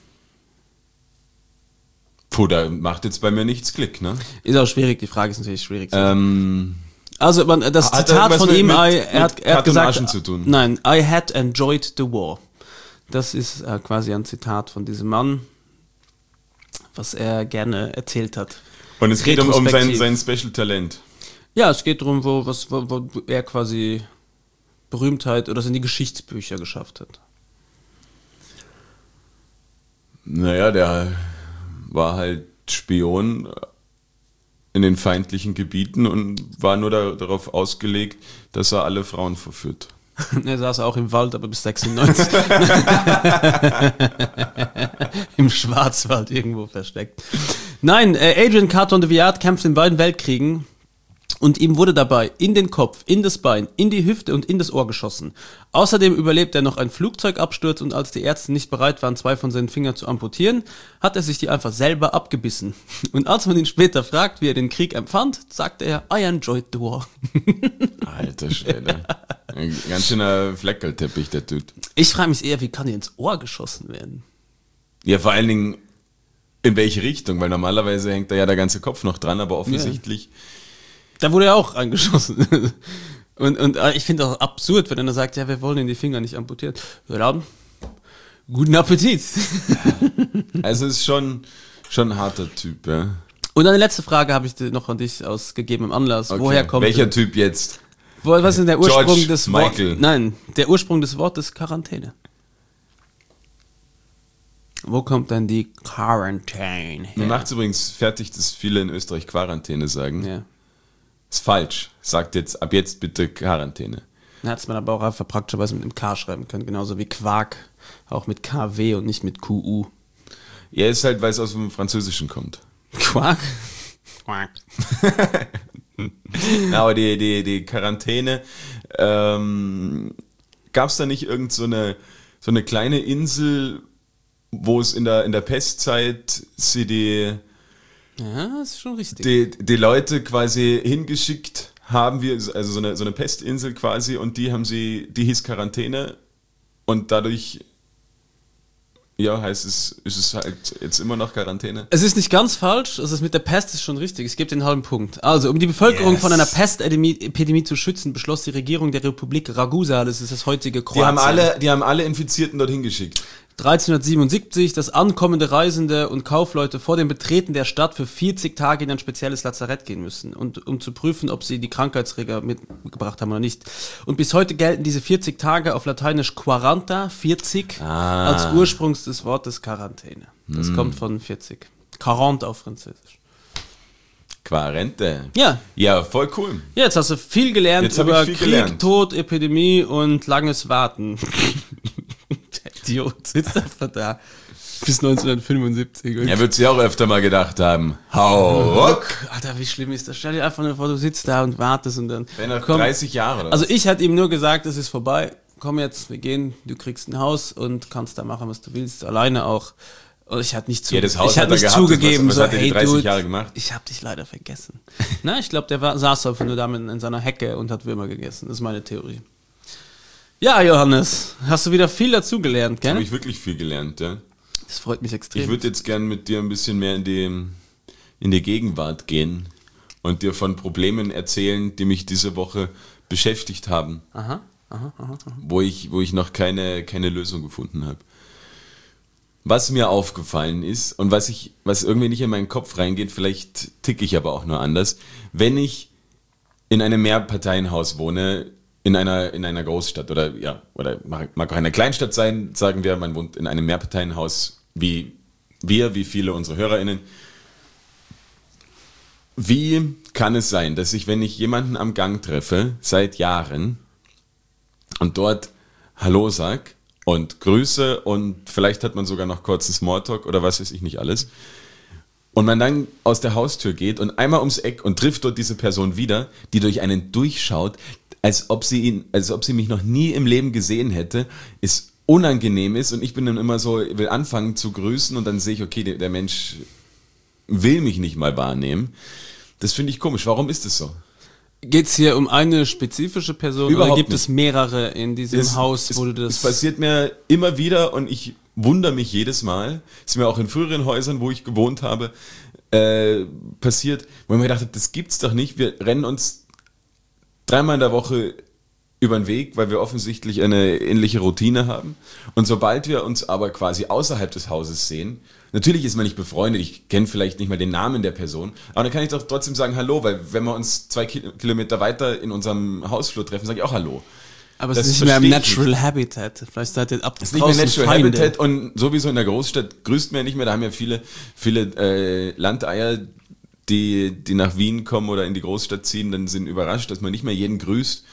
Puh, da macht jetzt bei mir nichts Klick, ne? Ist auch schwierig, die Frage ist natürlich schwierig. Also das hat Zitat von ihm, er hat gesagt, zu tun? Nein, I had enjoyed the war. Das ist quasi ein Zitat von diesem Mann, was er gerne erzählt hat. Und es geht um Retrospektiv. sein Special Talent. Ja, es geht darum, wo er quasi Berühmtheit oder es in die Geschichtsbücher geschafft hat. Naja, der war halt Spion in den feindlichen Gebieten und war nur darauf ausgelegt, dass er alle Frauen verführt. Er saß auch im Wald, aber bis 96. Im Schwarzwald irgendwo versteckt. Nein, Adrien Carton de Villars kämpft in beiden Weltkriegen und ihm wurde dabei in den Kopf, in das Bein, in die Hüfte und in das Ohr geschossen. Außerdem überlebt er noch einen Flugzeugabsturz und als die Ärzte nicht bereit waren, 2 von seinen Fingern zu amputieren, hat er sich die einfach selber abgebissen. Und als man ihn später fragt, wie er den Krieg empfand, sagte er, I enjoyed the war. Alter Schwede. Ein ganz schöner Fleckerlteppich, der Typ. Ich frage mich eher, wie kann er ins Ohr geschossen werden? Ja, vor allen Dingen, in welche Richtung? Weil normalerweise hängt da ja der ganze Kopf noch dran, aber offensichtlich... Da wurde er auch angeschossen. Und ich finde auch absurd, wenn er sagt, ja, wir wollen ihn die Finger nicht amputieren. Ja, dann, guten Appetit. Also ist schon ein harter Typ, ja. Und eine letzte Frage habe ich noch an dich aus gegebenem Anlass. Okay. Woher kommt welcher Typ jetzt? Was ist denn der Ursprung George des Wortes? Michael. Nein, der Ursprung des Wortes Quarantäne. Wo kommt denn die Quarantäne her? Mir macht es übrigens fertig, dass viele in Österreich Quarantäne sagen. Ja. Ist falsch. Sagt jetzt, ab jetzt bitte Quarantäne. Da hat es man aber auch einfach praktischerweise mit einem K schreiben können. Genauso wie Quark, auch mit KW und nicht mit QU. Ja, ist halt, weil es aus dem Französischen kommt. Quark? Quark. Ja, aber die Quarantäne, gab es da nicht irgend so eine kleine Insel, wo es in der Pestzeit sie Ja, das ist schon richtig. die Leute quasi hingeschickt haben, also so eine Pestinsel quasi, und die hieß Quarantäne und dadurch, ja, ist es halt jetzt immer noch Quarantäne. Es ist nicht ganz falsch, also das mit der Pest ist schon richtig, es gibt den halben Punkt. Also, um die Bevölkerung von einer Pestepidemie zu schützen, beschloss die Regierung der Republik Ragusa, das ist das heutige Kroatien. Die haben alle Infizierten dorthin geschickt. 1377, dass ankommende Reisende und Kaufleute vor dem Betreten der Stadt für 40 Tage in ein spezielles Lazarett gehen müssen, und um zu prüfen, ob sie die Krankheitserreger mitgebracht haben oder nicht. Und bis heute gelten diese 40 Tage auf Lateinisch quaranta, 40, als Ursprung des Wortes Quarantäne. Das kommt von 40. 40 auf Französisch. Quarente. Ja. Ja, voll cool. Jetzt hast du viel gelernt Jetzt hab über ich viel Krieg, gelernt. Tod, Epidemie und langes Warten. Der Idiot sitzt einfach da. Bis 1975. Er wird sich auch öfter mal gedacht haben, hau ruck. Alter, wie schlimm ist das? Stell dir einfach nur vor, du sitzt da und wartest und dann... Wenn er komm. 30 Jahre oder Also was? ich hatte ihm nur gesagt, es ist vorbei. Komm jetzt, wir gehen, du kriegst ein Haus und kannst da machen, was du willst. Alleine auch. Und ich hatte nicht, Ja, das Haus ich hatte hat er nicht gehabt. zugegeben, Was so, hat er die hey 30 Dude, Jahre gemacht? ich habe dich leider vergessen. Na, ich glaube, saß einfach nur da in seiner Hecke und hat Würmer gegessen. Das ist meine Theorie. Ja, Johannes, hast du wieder viel dazugelernt, Habe gell? ich wirklich viel gelernt, ja. Das freut mich extrem. Ich würde jetzt gern mit dir ein bisschen mehr in die Gegenwart gehen und dir von Problemen erzählen, die mich diese Woche beschäftigt haben. Aha. Wo ich noch keine Lösung gefunden habe. Was mir aufgefallen ist und was irgendwie nicht in meinen Kopf reingeht, vielleicht ticke ich aber auch nur anders, wenn ich in einem Mehrparteienhaus wohne, in einer Großstadt oder mag auch eine Kleinstadt sein, sagen wir, man wohnt in einem Mehrparteienhaus wie viele unserer HörerInnen. Wie kann es sein, dass ich, wenn ich jemanden am Gang treffe, seit Jahren, und dort Hallo sag und grüße und vielleicht hat man sogar noch kurzen Smalltalk oder was weiß ich nicht alles. Und man dann aus der Haustür geht und einmal ums Eck und trifft dort diese Person wieder, die durch einen durchschaut, als ob sie mich noch nie im Leben gesehen hätte, ist unangenehm ist und ich bin dann immer so, will anfangen zu grüßen und dann sehe ich, okay, der Mensch will mich nicht mal wahrnehmen. Das finde ich komisch. Warum ist das so? Geht es hier um eine spezifische Person Überhaupt oder gibt nicht. es mehrere in diesem Haus, wo du Es das... passiert mir immer wieder und ich wundere mich jedes Mal. Ist mir auch in früheren Häusern, wo ich gewohnt habe, passiert, wo ich mir gedacht habe, das gibt's doch nicht. Wir rennen uns 3-mal in der Woche über den Weg, weil wir offensichtlich eine ähnliche Routine haben. Und sobald wir uns aber quasi außerhalb des Hauses sehen, natürlich ist man nicht befreundet, ich kenne vielleicht nicht mal den Namen der Person, aber dann kann ich doch trotzdem sagen Hallo, weil wenn wir uns 2 Kilometer weiter in unserem Hausflur treffen, sage ich auch Hallo. Aber es das ist nicht mehr im verstehe ich Natural Habitat. Vielleicht seid ihr ab Das ist nicht mehr Natural Habitat und sowieso in der Großstadt grüßt man ja nicht mehr, da haben ja viele Landeier, die nach Wien kommen oder in die Großstadt ziehen, dann sind überrascht, dass man nicht mehr jeden grüßt.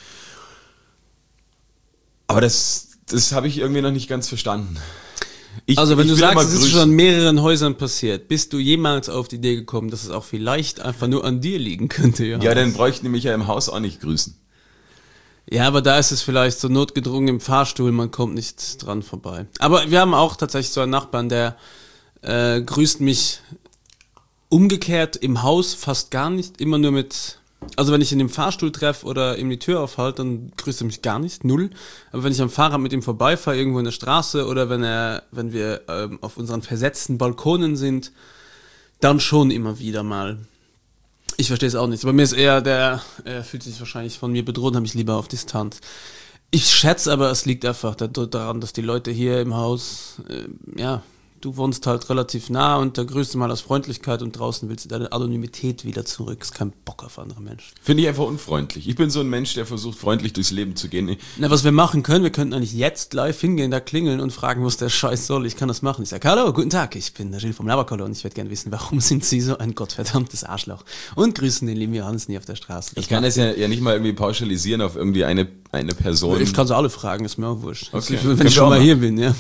Aber das habe ich irgendwie noch nicht ganz verstanden. Also wenn du will sagst, immer es ist grüßen. schon in mehreren Häusern passiert, bist du jemals auf die Idee gekommen, dass es auch vielleicht einfach nur an dir liegen könnte? Ja, dann bräuchten die mich ja im Haus auch nicht grüßen. Ja, aber da ist es vielleicht so notgedrungen im Fahrstuhl, man kommt nicht dran vorbei. Aber wir haben auch tatsächlich so einen Nachbarn, der grüßt mich umgekehrt im Haus fast gar nicht, immer nur mit... Also wenn ich ihn im Fahrstuhl treffe oder ihm die Tür aufhalte, dann grüßt er mich gar nicht, null. Aber wenn ich am Fahrrad mit ihm vorbeifahre, irgendwo in der Straße oder wenn wir auf unseren versetzten Balkonen sind, dann schon immer wieder mal. Ich verstehe es auch nicht. Bei mir ist eher er fühlt sich wahrscheinlich von mir bedroht, habe ich lieber auf Distanz. Ich schätze aber, es liegt einfach daran, dass die Leute hier im Haus, du wohnst halt relativ nah und da grüßt du mal aus Freundlichkeit und draußen willst du deine Anonymität wieder zurück. Ist kein Bock auf andere Menschen. Finde ich einfach unfreundlich. Ich bin so ein Mensch, der versucht, freundlich durchs Leben zu gehen. Na, was wir machen können, wir könnten eigentlich jetzt live hingehen, da klingeln und fragen, was der Scheiß soll. Ich kann das machen. Ich sage, hallo, guten Tag, ich bin der Gilles vom Laberkoller und ich würde gerne wissen, warum sind Sie so ein gottverdammtes Arschloch? Und grüßen den lieben Johannes nie auf der Straße. Ich kann das ja nicht mal irgendwie pauschalisieren auf irgendwie eine Person. Ich kann sie alle fragen, ist mir auch wurscht. Okay. Wenn Können ich schon wir auch mal machen. hier bin, ja.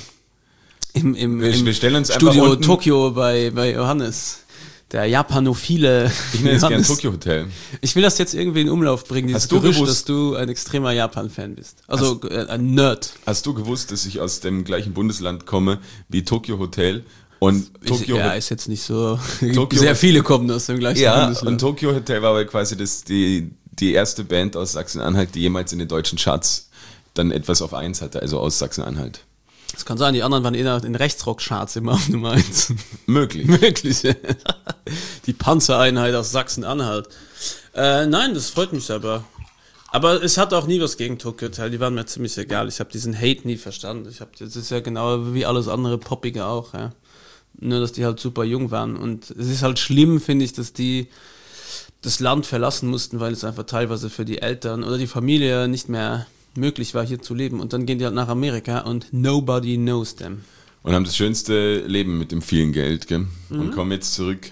Wir stellen uns einfach Studio unten- Tokio bei Johannes. Der japanophile Ich nenne es gerne Johannes. Tokyo Hotel. Ich will das jetzt irgendwie in Umlauf bringen, dieses Hast du Gerücht, gewusst- dass du ein extremer Japan-Fan bist. Also ein Nerd. Hast du gewusst, dass ich aus dem gleichen Bundesland komme wie Tokyo Hotel? Und Tokyo Ist jetzt nicht so... Tokyo- Sehr viele kommen aus dem gleichen Ja, Bundesland. und Tokyo Hotel war aber quasi die erste Band aus Sachsen-Anhalt, die jemals in den deutschen Charts dann etwas auf 1 hatte, also aus Sachsen-Anhalt. Das kann sein, die anderen waren eher in Rechtsrock-Charts immer auf Nummer 1. Möglich. Möglich. Die Panzereinheit aus Sachsen-Anhalt. Nein, das freut mich aber. Aber es hat auch nie was gegen Tokyo Hotel, die waren mir ziemlich egal. Ich habe diesen Hate nie verstanden. Das ist ja genau wie alles andere Poppige auch. Ja. Nur, dass die halt super jung waren. Und es ist halt schlimm, finde ich, dass die das Land verlassen mussten, weil es einfach teilweise für die Eltern oder die Familie nicht mehr möglich war, hier zu leben. Und dann gehen die halt nach Amerika und nobody knows them. Und haben das schönste Leben mit dem vielen Geld, gell? Und kommen jetzt zurück,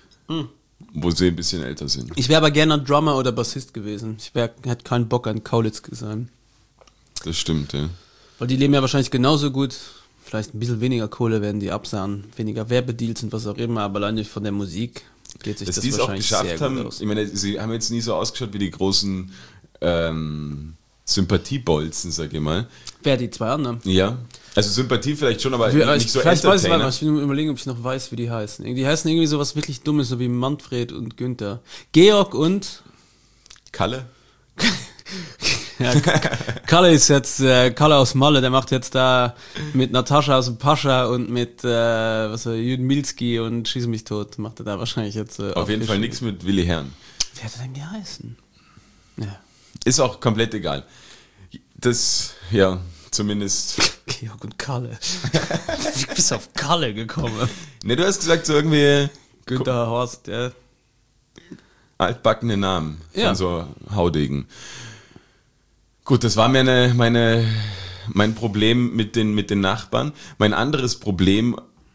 wo sie ein bisschen älter sind. Ich wäre aber gerne Drummer oder Bassist gewesen. Hätte keinen Bock an Kaulitz sein. Das stimmt, ja. Weil die leben ja wahrscheinlich genauso gut. Vielleicht ein bisschen weniger Kohle werden die absahen, weniger Werbedeals und was auch immer, aber alleine von der Musik geht sich Dass das die es auch wahrscheinlich sehr geschafft gut haben, aus. ich meine, sie haben jetzt nie so ausgeschaut wie die großen Sympathiebolzen, sag ich mal. Wer die zwei anderen? Ja, also Sympathie vielleicht schon, aber nicht so Vielleicht weiß ich Entertainer. mal, ich will nur überlegen, ob ich noch weiß, wie die heißen. Die heißen irgendwie sowas wirklich Dummes, so wie Manfred und Günther. Georg und... Kalle? Ja, Kalle ist jetzt, Kalle aus Malle, der macht jetzt da mit Natascha aus dem Pascha und mit Jürgen Milski und Schieß mich tot, macht er da wahrscheinlich jetzt. Auf jeden Fall nichts mit Willi Herrn. Wie hat er denn geheißen? Ja. Ist auch komplett egal. Das, ja, zumindest. Georg und Kalle. Wie bist du auf Kalle gekommen? Ne, du hast gesagt, so irgendwie Günther Horst, ja. altbackene Namen von Ja. so Haudegen. Gut, das war mein Problem mit den Nachbarn. Mein anderes Problem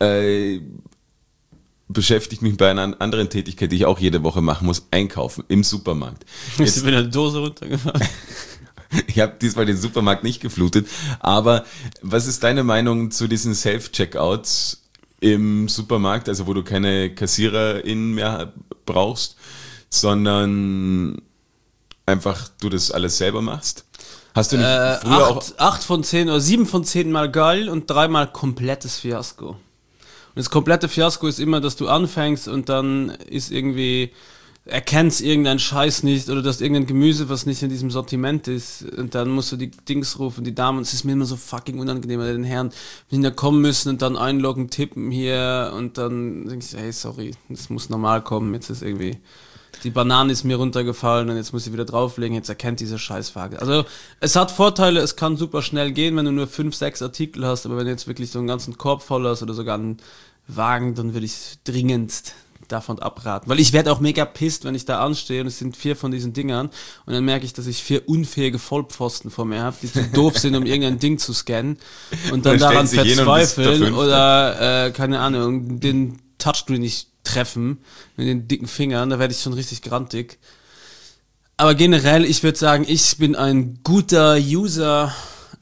beschäftigt mich bei einer anderen Tätigkeit, die ich auch jede Woche machen muss, einkaufen im Supermarkt. Bist du mit einer Dose runtergefahren? Ich habe diesmal den Supermarkt nicht geflutet, aber was ist deine Meinung zu diesen Self-Checkouts im Supermarkt, also wo du keine KassiererInnen mehr brauchst, sondern einfach du das alles selber machst? Hast du nicht früher auch... 8 von 10 oder 7 von 10 mal geil und 3 mal komplettes Fiasko. Und das komplette Fiasko ist immer, dass du anfängst und dann ist irgendwie... erkennst irgendeinen Scheiß nicht oder dass irgendein Gemüse, was nicht in diesem Sortiment ist und dann musst du die Dings rufen, die Damen, es ist mir immer so fucking unangenehm, weil den Herren da kommen müssen und dann einloggen, tippen hier und dann denkst du, hey, sorry, das muss normal kommen, jetzt ist irgendwie, die Banane ist mir runtergefallen und jetzt muss ich wieder drauflegen, jetzt erkennt diese Scheißfrage. Also es hat Vorteile, es kann super schnell gehen, wenn du nur 5, 6 Artikel hast, aber wenn du jetzt wirklich so einen ganzen Korb voll hast oder sogar einen Wagen, dann würde ich dringendst davon abraten. Weil ich werde auch mega pisst, wenn ich da anstehe und es sind 4 von diesen Dingern und dann merke ich, dass ich 4 unfähige Vollpfosten vor mir habe, die zu doof sind, um irgendein Ding zu scannen und dann daran verzweifeln oder, keine Ahnung, den Touchscreen nicht treffen mit den dicken Fingern, da werde ich schon richtig grantig. Aber generell, ich würde sagen, ich bin ein guter User,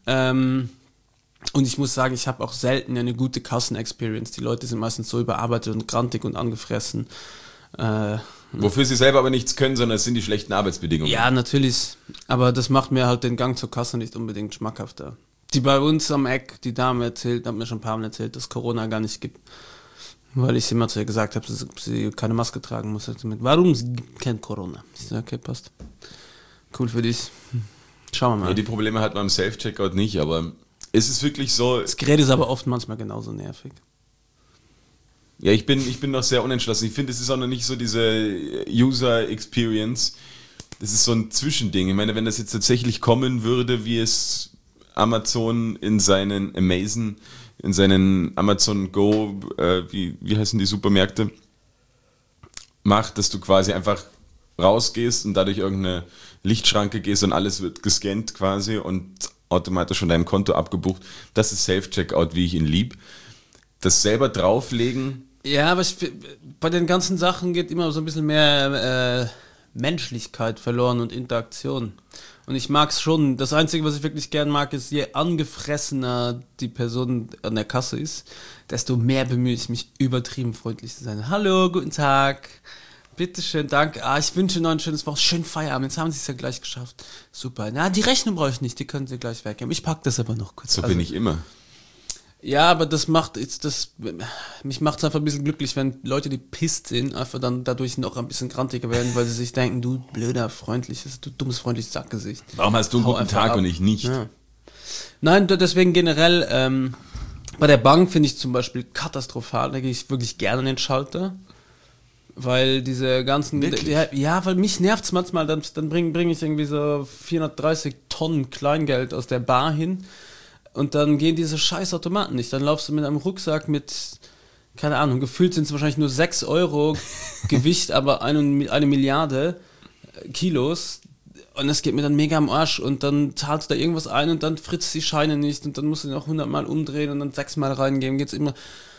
und ich muss sagen, ich habe auch selten eine gute Kassen-Experience. Die Leute sind meistens so überarbeitet und grantig und angefressen. Wofür sie selber aber nichts können, sondern es sind die schlechten Arbeitsbedingungen. Ja, natürlich. Aber das macht mir halt den Gang zur Kasse nicht unbedingt schmackhafter. Die bei uns am Eck, die Dame erzählt, hat mir schon ein paar Mal erzählt, dass Corona gar nicht gibt. Weil ich immer zu ihr gesagt habe, dass sie keine Maske tragen muss. Warum? Es gibt kein Corona. Ich sage, okay, passt. Cool für dich. Schauen wir mal. Ja, die Probleme hat man im Self-Checkout nicht, aber... Es ist wirklich so... Das Gerät ist aber oft manchmal genauso nervig. Ja, ich bin noch sehr unentschlossen. Ich finde, es ist auch noch nicht so diese User-Experience. Das ist so ein Zwischending. Ich meine, wenn das jetzt tatsächlich kommen würde, wie es Amazon in seinen Amazon Go, wie heißen die Supermärkte, macht, dass du quasi einfach rausgehst und dadurch irgendeine Lichtschranke gehst und alles wird gescannt quasi und automatisch von deinem Konto abgebucht. Das ist Self-Checkout, wie ich ihn lieb. Das selber drauflegen. Ja, aber bei den ganzen Sachen geht immer so ein bisschen mehr Menschlichkeit verloren und Interaktion. Und ich mag es schon. Das Einzige, was ich wirklich gern mag, ist, je angefressener die Person an der Kasse ist, desto mehr bemühe ich mich, übertrieben freundlich zu sein. Hallo, guten Tag. Bitteschön, danke. Ich wünsche Ihnen noch ein schönes Wochenende. Schönen Feierabend. Jetzt haben Sie es ja gleich geschafft. Super. Na, die Rechnung brauche ich nicht. Die können Sie gleich weggeben. Ich packe das aber noch kurz. So bin ich immer. Ja, aber mich macht es einfach ein bisschen glücklich, wenn Leute, die pisst sind, einfach dann dadurch noch ein bisschen grantiger werden, weil sie sich denken, du blöder, du dummes, freundliches Sackgesicht. Warum hast du einen guten Tag und ich nicht? Ja. Nein, deswegen generell, bei der Bank finde ich zum Beispiel katastrophal. Da gehe ich wirklich gerne an den Schalter. Weil diese ganzen... Ja, weil mich nervt es manchmal, dann bring ich irgendwie so 430 Tonnen Kleingeld aus der Bar hin und dann gehen diese scheiß Automaten nicht. Dann laufst du mit einem Rucksack mit, keine Ahnung, gefühlt sind es wahrscheinlich nur 6 Euro Gewicht, aber eine Milliarde Kilos und das geht mir dann mega am Arsch und dann zahlst du da irgendwas ein und dann fritzt die Scheine nicht und dann musst du noch 100 Mal umdrehen und dann 6 Mal reingeben, geht's immer...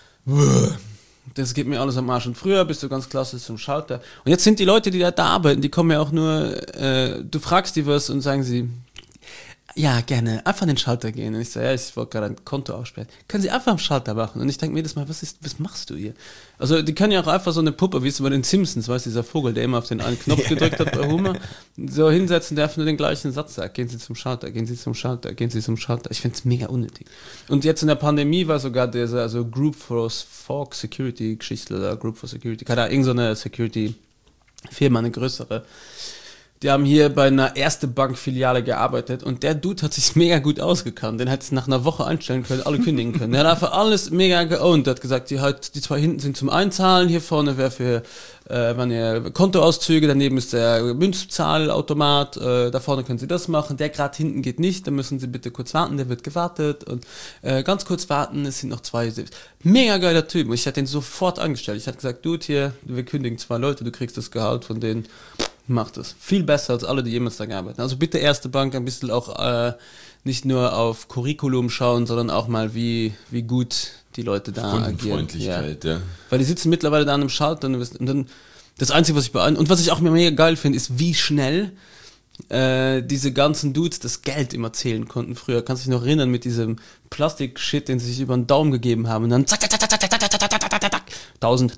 Das geht mir alles am Arsch. Und früher bist du ganz klassisch zum Schalter. Und jetzt sind die Leute, die da arbeiten, die kommen ja auch nur, du fragst die was und sagen sie, ja, gerne, einfach an den Schalter gehen. Und ich sage, ja, ich wollte gerade ein Konto aufsperren. Können Sie einfach am Schalter machen? Und ich denke mir jedes Mal, was machst du hier? Also, die können ja auch einfach so eine Puppe, wie es bei den Simpsons, weißt du, dieser Vogel, der immer auf den einen Knopf gedrückt hat bei Homer, so hinsetzen, der einfach nur den gleichen Satz sagt. Gehen Sie zum Schalter, gehen Sie zum Schalter, gehen Sie zum Schalter. Ich finde es mega unnötig. Und jetzt in der Pandemie war sogar dieser, also Group for Security Geschichte oder Group for Security, keine Ahnung, irgendeine Security-Firma, eine größere. Die haben hier bei einer Erste Bank-Filiale gearbeitet und der Dude hat sich mega gut ausgekannt. Den hätte es nach einer Woche einstellen können, alle kündigen können. Der hat einfach alles mega geowned. Der hat gesagt, die 2 hinten sind zum Einzahlen, hier vorne wäre für wenn ihr Kontoauszüge, daneben ist der Münzzahlautomat, da vorne können Sie das machen, der gerade hinten geht nicht, dann müssen Sie bitte kurz warten, der wird gewartet und ganz kurz warten, es sind noch 2. Mega geiler Typ und ich hätte den sofort angestellt. Ich hätte gesagt, Dude, hier, wir kündigen 2 Leute, du kriegst das Gehalt von denen. Macht es. Viel besser als alle, die jemals da gearbeitet haben. Also bitte Erste Bank ein bisschen auch nicht nur auf Curriculum schauen, sondern auch mal, wie gut die Leute da agieren. Kundenfreundlichkeit, ja. Weil die sitzen mittlerweile da an einem Schalter und dann das Einzige, was ich und was ich auch mir mega geil finde, ist, wie schnell diese ganzen Dudes das Geld immer zählen konnten früher. Kannst du dich noch erinnern mit diesem Plastik-Shit, den sie sich über den Daumen gegeben haben und dann zack, zack, zack, zack, zack, zack, zack, zack, zack, zack, 1000,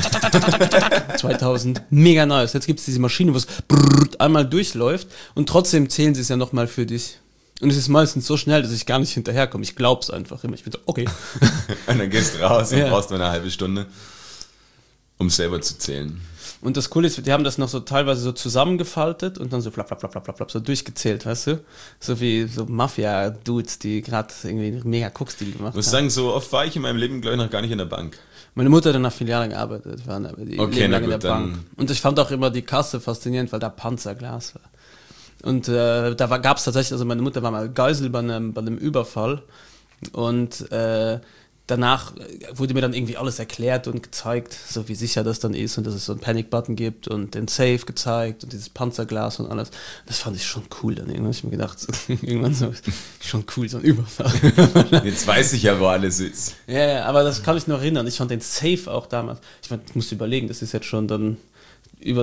2000, mega nice. Jetzt gibt es diese Maschine, wo es einmal durchläuft und trotzdem zählen sie es ja nochmal für dich. Und es ist meistens so schnell, dass ich gar nicht hinterherkomme. Ich glaub's einfach immer. Ich bin so, okay. Und dann gehst du raus und Ja. brauchst nur eine halbe Stunde, um selber zu zählen. Und das Coole ist, die haben das noch so teilweise so zusammengefaltet und dann so flap, flap, flap, flap, flap, flap, so durchgezählt, weißt du? So wie so Mafia-Dudes, die gerade irgendwie mega Cook-Stil gemacht Ich muss haben. sagen, so oft war ich in meinem Leben, glaube ich, noch gar nicht in der Bank. Meine Mutter hat in einer Filiale gearbeitet, waren aber die Okay, leben na lang in der gut, dann- Bank. Und ich fand auch immer die Kasse faszinierend, weil da Panzerglas war. Und da gab es tatsächlich, also meine Mutter war mal Geisel bei einem Überfall und danach wurde mir dann irgendwie alles erklärt und gezeigt, so wie sicher das dann ist und dass es so einen Panic-Button gibt und den Safe gezeigt und dieses Panzerglas und alles. Das fand ich schon cool dann. Irgendwann habe ich mir gedacht, irgendwann so, schon cool, so ein Überfall. Jetzt weiß ich ja, wo alles ist. Ja, aber das kann ich noch erinnern. Ich fand den Safe auch damals. Ich meine, ich muss überlegen, das ist jetzt schon dann über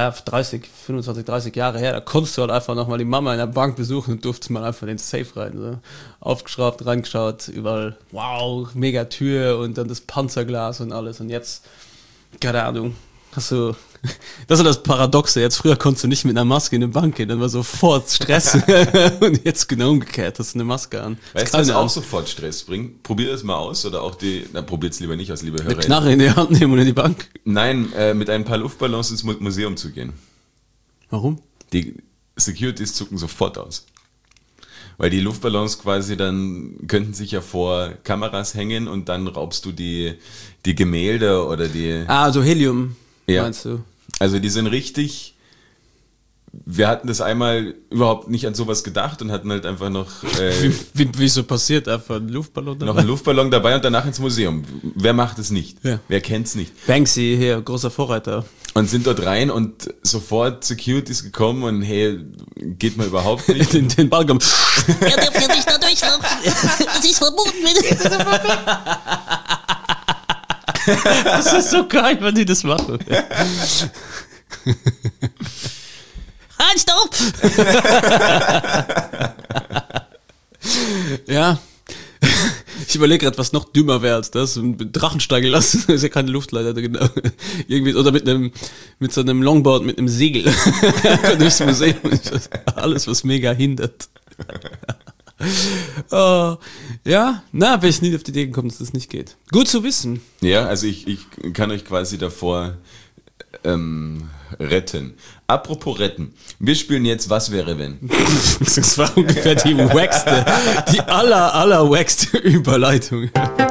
25, 30 Jahre her. Da konntest du halt einfach nochmal die Mama in der Bank besuchen und durftest mal einfach den Safe rein. So. Aufgeschraubt, reingeschaut, überall, wow, mega Tür und dann das Panzerglas und alles. Und jetzt, keine Ahnung, hast du, das ist das Paradoxe. Jetzt früher konntest du nicht mit einer Maske in eine Bank gehen, dann war sofort Stress. Und jetzt genau umgekehrt, hast du eine Maske an. Weißt du, was auch sofort Stress bringt? Probier das mal aus oder auch probiert's lieber nicht aus, liebe eine Hörer. Knarre in die Hand nehmen und in die Bank. Nein, mit ein paar Luftballons ins Museum zu gehen. Warum? Die Securities zucken sofort aus. Weil die Luftballons quasi dann könnten sich ja vor Kameras hängen und dann raubst du die Gemälde oder die... Ah, so Helium, Ja. meinst du? Also die sind richtig... Wir hatten das einmal überhaupt nicht an sowas gedacht und hatten halt einfach noch... Wie so passiert, einfach ein Luftballon noch einen Luftballon dabei und danach ins Museum. Wer macht es nicht? Ja. Wer kennt's nicht? Banksy hier, großer Vorreiter. Und sind dort rein und sofort Securities gekommen und hey, geht mal überhaupt nicht. Den Ball kommt. Er dürft ja nicht da durchlaufen. Es ist verboten. Das ist so geil, wenn die das machen. Halt, stopp! Ja. Ich überlege gerade, was noch dümmer wäre als das. Einen Drachen steigen lassen, das ist ja keine Luftleiter, genau. Irgendwie, oder mit so einem Longboard, mit einem Segel. Durchs Museum. Alles, was mega hindert. Oh, ja, na, wäre ich nie auf die Idee gekommen, dass das nicht geht. Gut zu wissen. Ja, also ich kann euch quasi davor retten. Apropos retten. Wir spielen jetzt Was wäre wenn? Das war ungefähr die aller wackste Überleitung.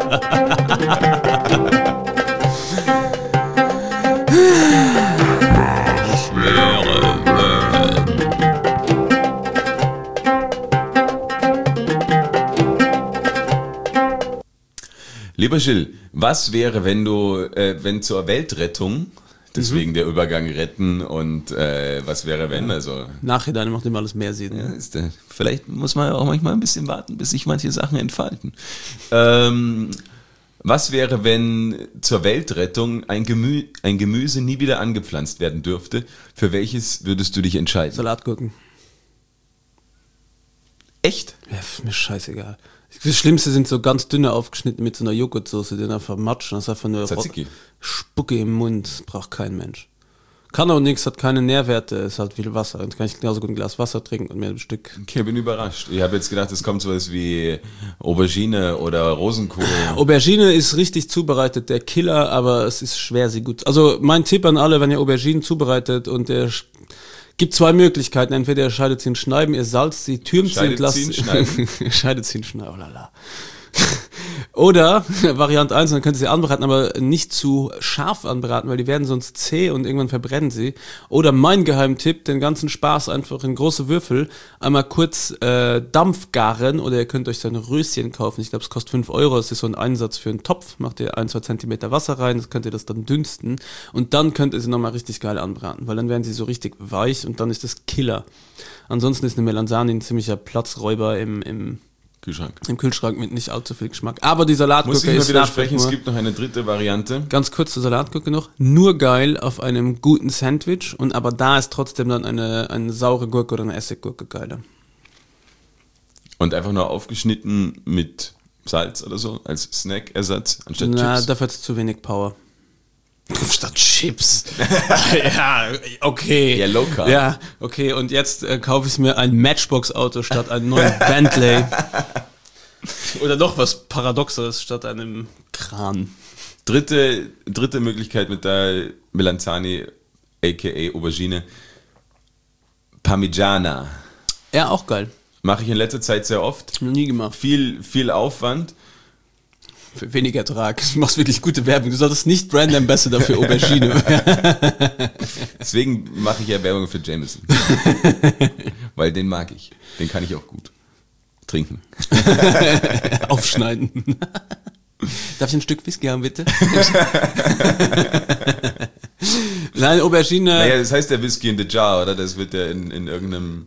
Lieber Gilles, was wäre, wenn zur Weltrettung, deswegen der Übergang retten und was wäre wenn, also Nachhinein macht immer alles mehr Sinn. ja, vielleicht muss man auch manchmal ein bisschen warten, bis sich manche Sachen entfalten. Was wäre, wenn zur Weltrettung ein Gemüse nie wieder angepflanzt werden dürfte? Für welches würdest du dich entscheiden? Salatgurken. Echt? Ja, mir scheißegal. Das Schlimmste sind so ganz dünne aufgeschnitten mit so einer Joghurtsoße, die einfach matschen. Das ist einfach nur Tzatziki. Spucke im Mund, braucht kein Mensch. Kann auch nichts, hat keine Nährwerte, ist halt viel Wasser. Dann kann ich genauso gut ein Glas Wasser trinken und mir ein Stück. Okay, bin überrascht. Ich habe jetzt gedacht, es kommt sowas wie Aubergine oder Rosenkohl. Aubergine ist richtig zubereitet, der Killer, aber es ist schwer, sie gut. Also mein Tipp an alle, wenn ihr Auberginen zubereitet und gibt zwei Möglichkeiten. Entweder ihr scheidet sie in Scheiben, ihr salzt sie, türmt sie und lasst scheidet sie in Scheiben, oh lala. Oder Variante 1, dann könnt ihr sie anbraten, aber nicht zu scharf anbraten, weil die werden sonst zäh und irgendwann verbrennen sie. Oder mein Geheimtipp, den ganzen Spaß einfach in große Würfel, einmal kurz Dampf garen oder ihr könnt euch so ein Röschen kaufen. Ich glaube, es kostet 5 Euro, das ist so ein Einsatz für einen Topf. Macht ihr 1-2 Zentimeter Wasser rein, das könnt ihr das dann dünsten und dann könnt ihr sie nochmal richtig geil anbraten, weil dann werden sie so richtig weich und dann ist das Killer. Ansonsten ist eine Melanzane ein ziemlicher Platzräuber im Kühlschrank. Im Kühlschrank mit nicht allzu viel Geschmack. Aber die Muss Salatgurke ich mal ist widersprechen, es nur, gibt noch eine dritte Variante. ganz kurz zur Salatgurke noch, nur geil auf einem guten Sandwich und aber da ist trotzdem dann eine saure Gurke oder eine Essiggurke geiler. Und einfach nur aufgeschnitten mit Salz oder so, als Snackersatz, anstatt Na, Chips. dafür hat es zu wenig Power. Statt Chips. Ja, okay. Ja, low carb. Ja, okay. Und jetzt kaufe ich mir ein Matchbox-Auto statt einem neuen Bentley. Oder noch was Paradoxeres statt einem Kran. Dritte Möglichkeit mit der Melanzani, a.k.a. Aubergine. Parmigiana. Ja, auch geil. Mache ich in letzter Zeit sehr oft. Noch nie gemacht. Viel Aufwand. Für weniger Ertrag. Du machst wirklich gute Werbung. Du solltest nicht Brand Ambassador für Aubergine werden. Deswegen mache ich ja Werbung für Jameson. Weil den mag ich. Den kann ich auch gut trinken. Aufschneiden. Darf ich ein Stück Whisky haben, bitte? Nein, Aubergine. Naja, das heißt ja Whisky in the Jar, oder? Das wird ja in irgendeinem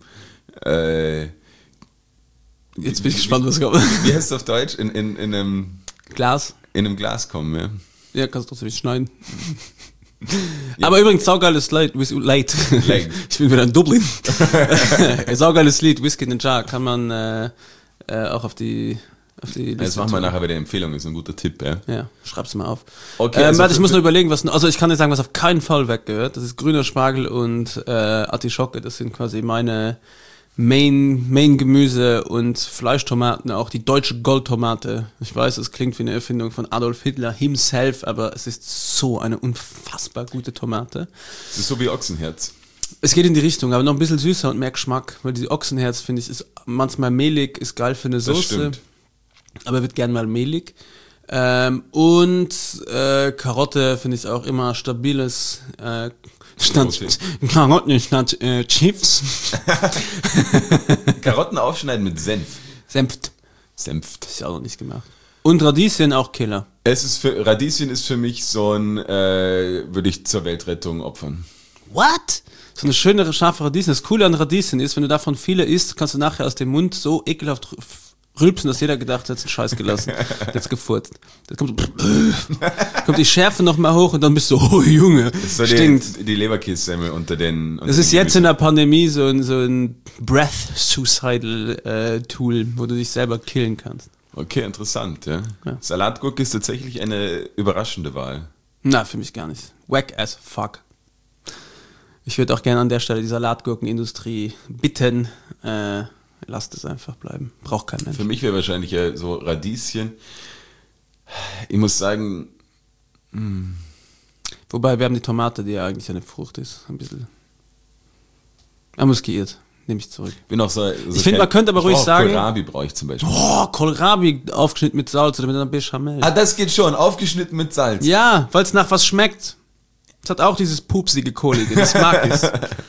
Jetzt bin ich gespannt, was kommt. wie heißt es auf Deutsch? In einem Glas. Glas kommen, ja. Ja, kannst du trotzdem nicht schneiden. Aber übrigens, saugeiles Lied. Late. Ich bin wieder in Dublin. Saugeiles Lied, Whisky in the Jar, kann man auch auf die Liste Das machen wir tun. nachher bei der Empfehlung, ist ein guter Tipp, ja. Ja, schreib's mal auf. Okay, also warte, ich für- muss noch überlegen, also ich kann dir sagen, was auf keinen Fall weggehört. Das ist grüner Spargel und Artischocke. Das sind quasi meine Main-Gemüse und Fleischtomaten, auch die deutsche Goldtomate. Ich weiß, es klingt wie eine Erfindung von Adolf Hitler himself, aber es ist so eine unfassbar gute Tomate. Das ist so wie Ochsenherz. Es geht in die Richtung, aber noch ein bisschen süßer und mehr Geschmack, weil die Ochsenherz, finde ich, ist manchmal mehlig, ist geil für eine Soße, stimmt. aber wird gern mal mehlig. Und Karotte finde ich auch immer stabiles Karotten statt Chips. Karotten aufschneiden mit Senf. Senft. Senft. Das ist auch noch nicht gemacht. Und Radieschen auch Killer. Radieschen ist für mich so ein, würde ich zur Weltrettung opfern. What? So eine schöne, scharfe Radieschen. Das Coole an Radieschen ist, wenn du davon viele isst, kannst du nachher aus dem Mund so ekelhaft rülpsen, dass jeder gedacht hat, jetzt einen Scheiß gelassen. Jetzt gefurzt. Das kommt die Schärfe noch mal hoch und dann bist du, oh Junge, Das ist so stinkt. die Leberkässemmel unter den... Das ist jetzt in der Pandemie so ein Breath-Suicidal Tool, wo du dich selber killen kannst. Okay, interessant, ja. Ja. Salatgurke ist tatsächlich eine überraschende Wahl. Na, für mich gar nicht. Wack as fuck. Ich würde auch gerne an der Stelle die Salatgurkenindustrie bitten, lasst es einfach bleiben. Braucht kein Mensch. Für mich wäre wahrscheinlich ja so Radieschen. Ich muss sagen, Wobei, wir haben die Tomate, die ja eigentlich eine Frucht ist, ein bisschen geirrt. Nehme ich zurück. bin auch so Ich finde, man könnte aber ruhig sagen- Kohlrabi brauche ich zum Beispiel. Oh, Kohlrabi aufgeschnitten mit Salz oder mit einer Bechamel. Ah, das geht schon. Aufgeschnitten mit Salz. Ja, weil es nach was schmeckt. Es hat auch dieses pupsige, kohlige. Das mag ich.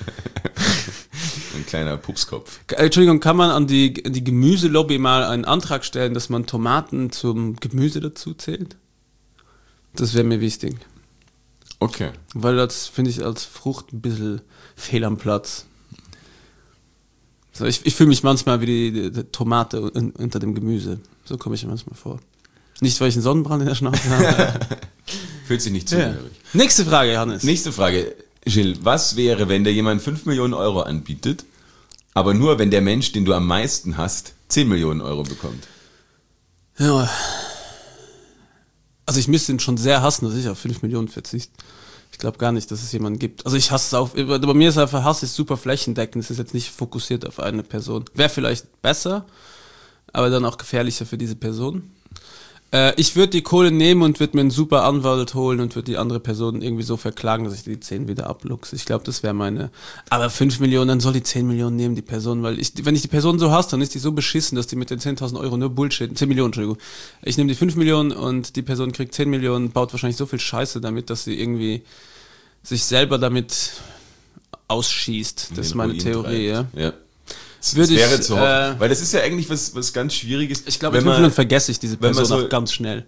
Ein kleiner Pupskopf. Entschuldigung, kann man an die Gemüselobby mal einen Antrag stellen, dass man Tomaten zum Gemüse dazu zählt? Das wäre mir wichtig. Okay. Weil das finde ich als Frucht ein bisschen fehl am Platz. So, ich fühle mich manchmal wie die Tomate unter dem Gemüse. So komme ich mir manchmal vor. Nicht, weil ich einen Sonnenbrand in der Schnauze habe. Fühlt sich nicht Ja. zugehörig. Nächste Frage, Johannes. Nächste Frage. Gilles, was wäre, wenn dir jemand 5 Millionen Euro anbietet, aber nur, wenn der Mensch, den du am meisten hast, 10 Millionen Euro bekommt? Ja. Also ich müsste ihn schon sehr hassen, dass ich auf 5 Millionen verzichte. Ich glaube gar nicht, dass es jemanden gibt. Also ich hasse es auch. Bei mir ist einfach Hass ist super flächendeckend. Es ist jetzt nicht fokussiert auf eine Person. Wäre vielleicht besser, aber dann auch gefährlicher für diese Person. Ich würde die Kohle nehmen und würde mir einen super Anwalt holen und würde die andere Person irgendwie so verklagen, dass ich die 10 wieder abluchse. Ich glaube, das wäre meine... Aber 5 Millionen, dann soll die 10 Millionen nehmen, die Person. Weil wenn ich die Person so hasse, dann ist die so beschissen, dass die mit den 10.000 Euro nur Bullshit... 10 Millionen, Entschuldigung. Ich nehme die 5 Millionen und die Person kriegt 10 Millionen, baut wahrscheinlich so viel Scheiße damit, dass sie irgendwie sich selber damit ausschießt. Das ist meine Ruin Theorie, ja. treibt. Ja. Das Würde wäre ich, zu hoffen. Weil das ist ja eigentlich was ganz Schwieriges. Ich glaube, wenn in 5 man- Minuten vergesse ich diese wenn man Person so- auch ganz schnell.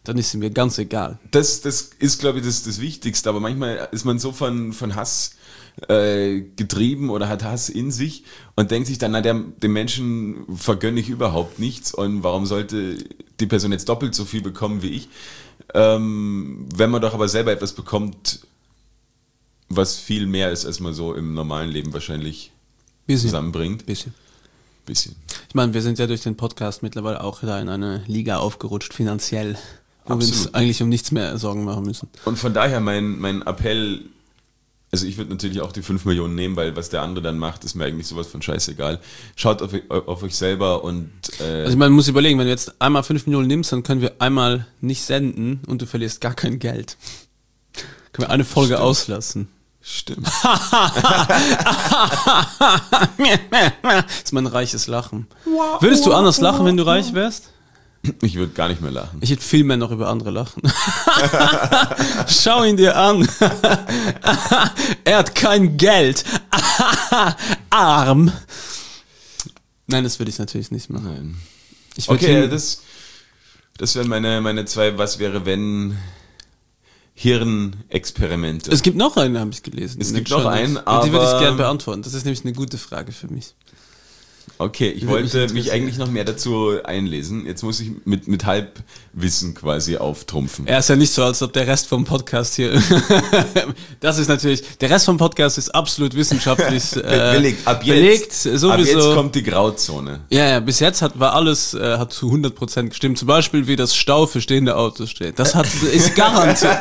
dann ist sie mir ganz egal. Das ist, glaube ich, das Wichtigste, aber manchmal ist man so von Hass getrieben oder hat Hass in sich und denkt sich dann, dem Menschen vergönne ich überhaupt nichts und warum sollte die Person jetzt doppelt so viel bekommen wie ich, wenn man doch aber selber etwas bekommt, was viel mehr ist, als man so im normalen Leben wahrscheinlich zusammenbringt. Bisschen. Ich meine, wir sind ja durch den Podcast mittlerweile auch da in eine Liga aufgerutscht, finanziell, wo wir uns eigentlich um nichts mehr Sorgen machen müssen. Und von daher mein Appell, also ich würde natürlich auch die 5 Millionen nehmen, weil was der andere dann macht, ist mir eigentlich sowas von scheißegal. Schaut auf euch selber und... Also ich meine, man muss überlegen, wenn du jetzt einmal 5 Millionen nimmst, dann können wir einmal nicht senden und du verlierst gar kein Geld. Können wir eine Folge auslassen. Stimmt. Das ist mein reiches Lachen. Würdest du anders lachen, wenn du reich wärst? Ich würde gar nicht mehr lachen. Ich hätte viel mehr noch über andere lachen. Schau ihn dir an. Er hat kein Geld. Arm. Nein, das würde ich natürlich nicht machen. Nein. Ich würd okay, das wären meine 2 Was wäre wenn Hirnexperimente. Es gibt noch einen, habe ich gelesen. Es gibt noch einen, aber... Die würde ich gerne beantworten. Das ist nämlich eine gute Frage für mich. Okay, ich wollte mich eigentlich noch mehr dazu einlesen. Jetzt muss ich mit Halbwissen quasi auftrumpfen. Er ist ja nicht so, als ob der Rest vom Podcast hier... Das ist natürlich... Der Rest vom Podcast ist absolut wissenschaftlich belegt. Ab jetzt kommt die Grauzone. Ja, bis jetzt hat zu 100% gestimmt. Zum Beispiel, wie das Stau für stehende Autos steht. Das ist garantiert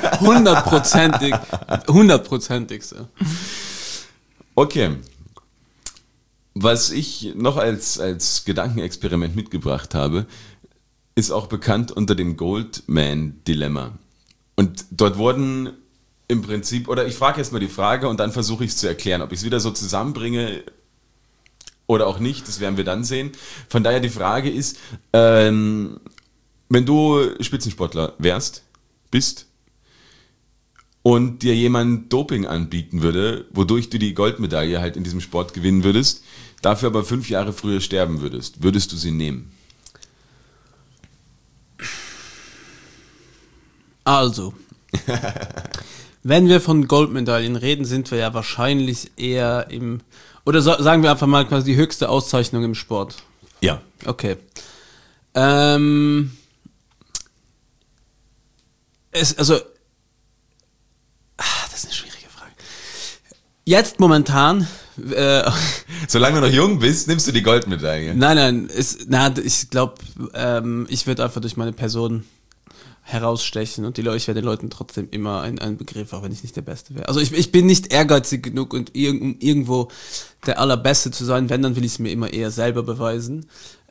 100%ig so. Okay. Was ich noch als Gedankenexperiment mitgebracht habe, ist auch bekannt unter dem Goldman-Dilemma. Und dort wurden im Prinzip, oder ich frage jetzt mal die Frage und dann versuche ich es zu erklären, ob ich es wieder so zusammenbringe oder auch nicht, das werden wir dann sehen. Von daher die Frage ist, wenn du Spitzensportler bist, und dir jemand Doping anbieten würde, wodurch du die Goldmedaille halt in diesem Sport gewinnen würdest, dafür aber 5 Jahre früher sterben würdest du sie nehmen? Also, wenn wir von Goldmedaillen reden, sind wir ja wahrscheinlich eher sagen wir einfach mal quasi die höchste Auszeichnung im Sport. Ja. Okay. Das ist eine schwierige Frage. Jetzt momentan... Solange du noch jung bist, nimmst du die Goldmedaille. Nein, ich glaube, ich würde einfach durch meine Person herausstechen und ich werde den Leuten trotzdem immer einen Begriff, auch wenn ich nicht der Beste wäre. Also ich bin nicht ehrgeizig genug und um irgendwo der Allerbeste zu sein, wenn, dann will ich es mir immer eher selber beweisen.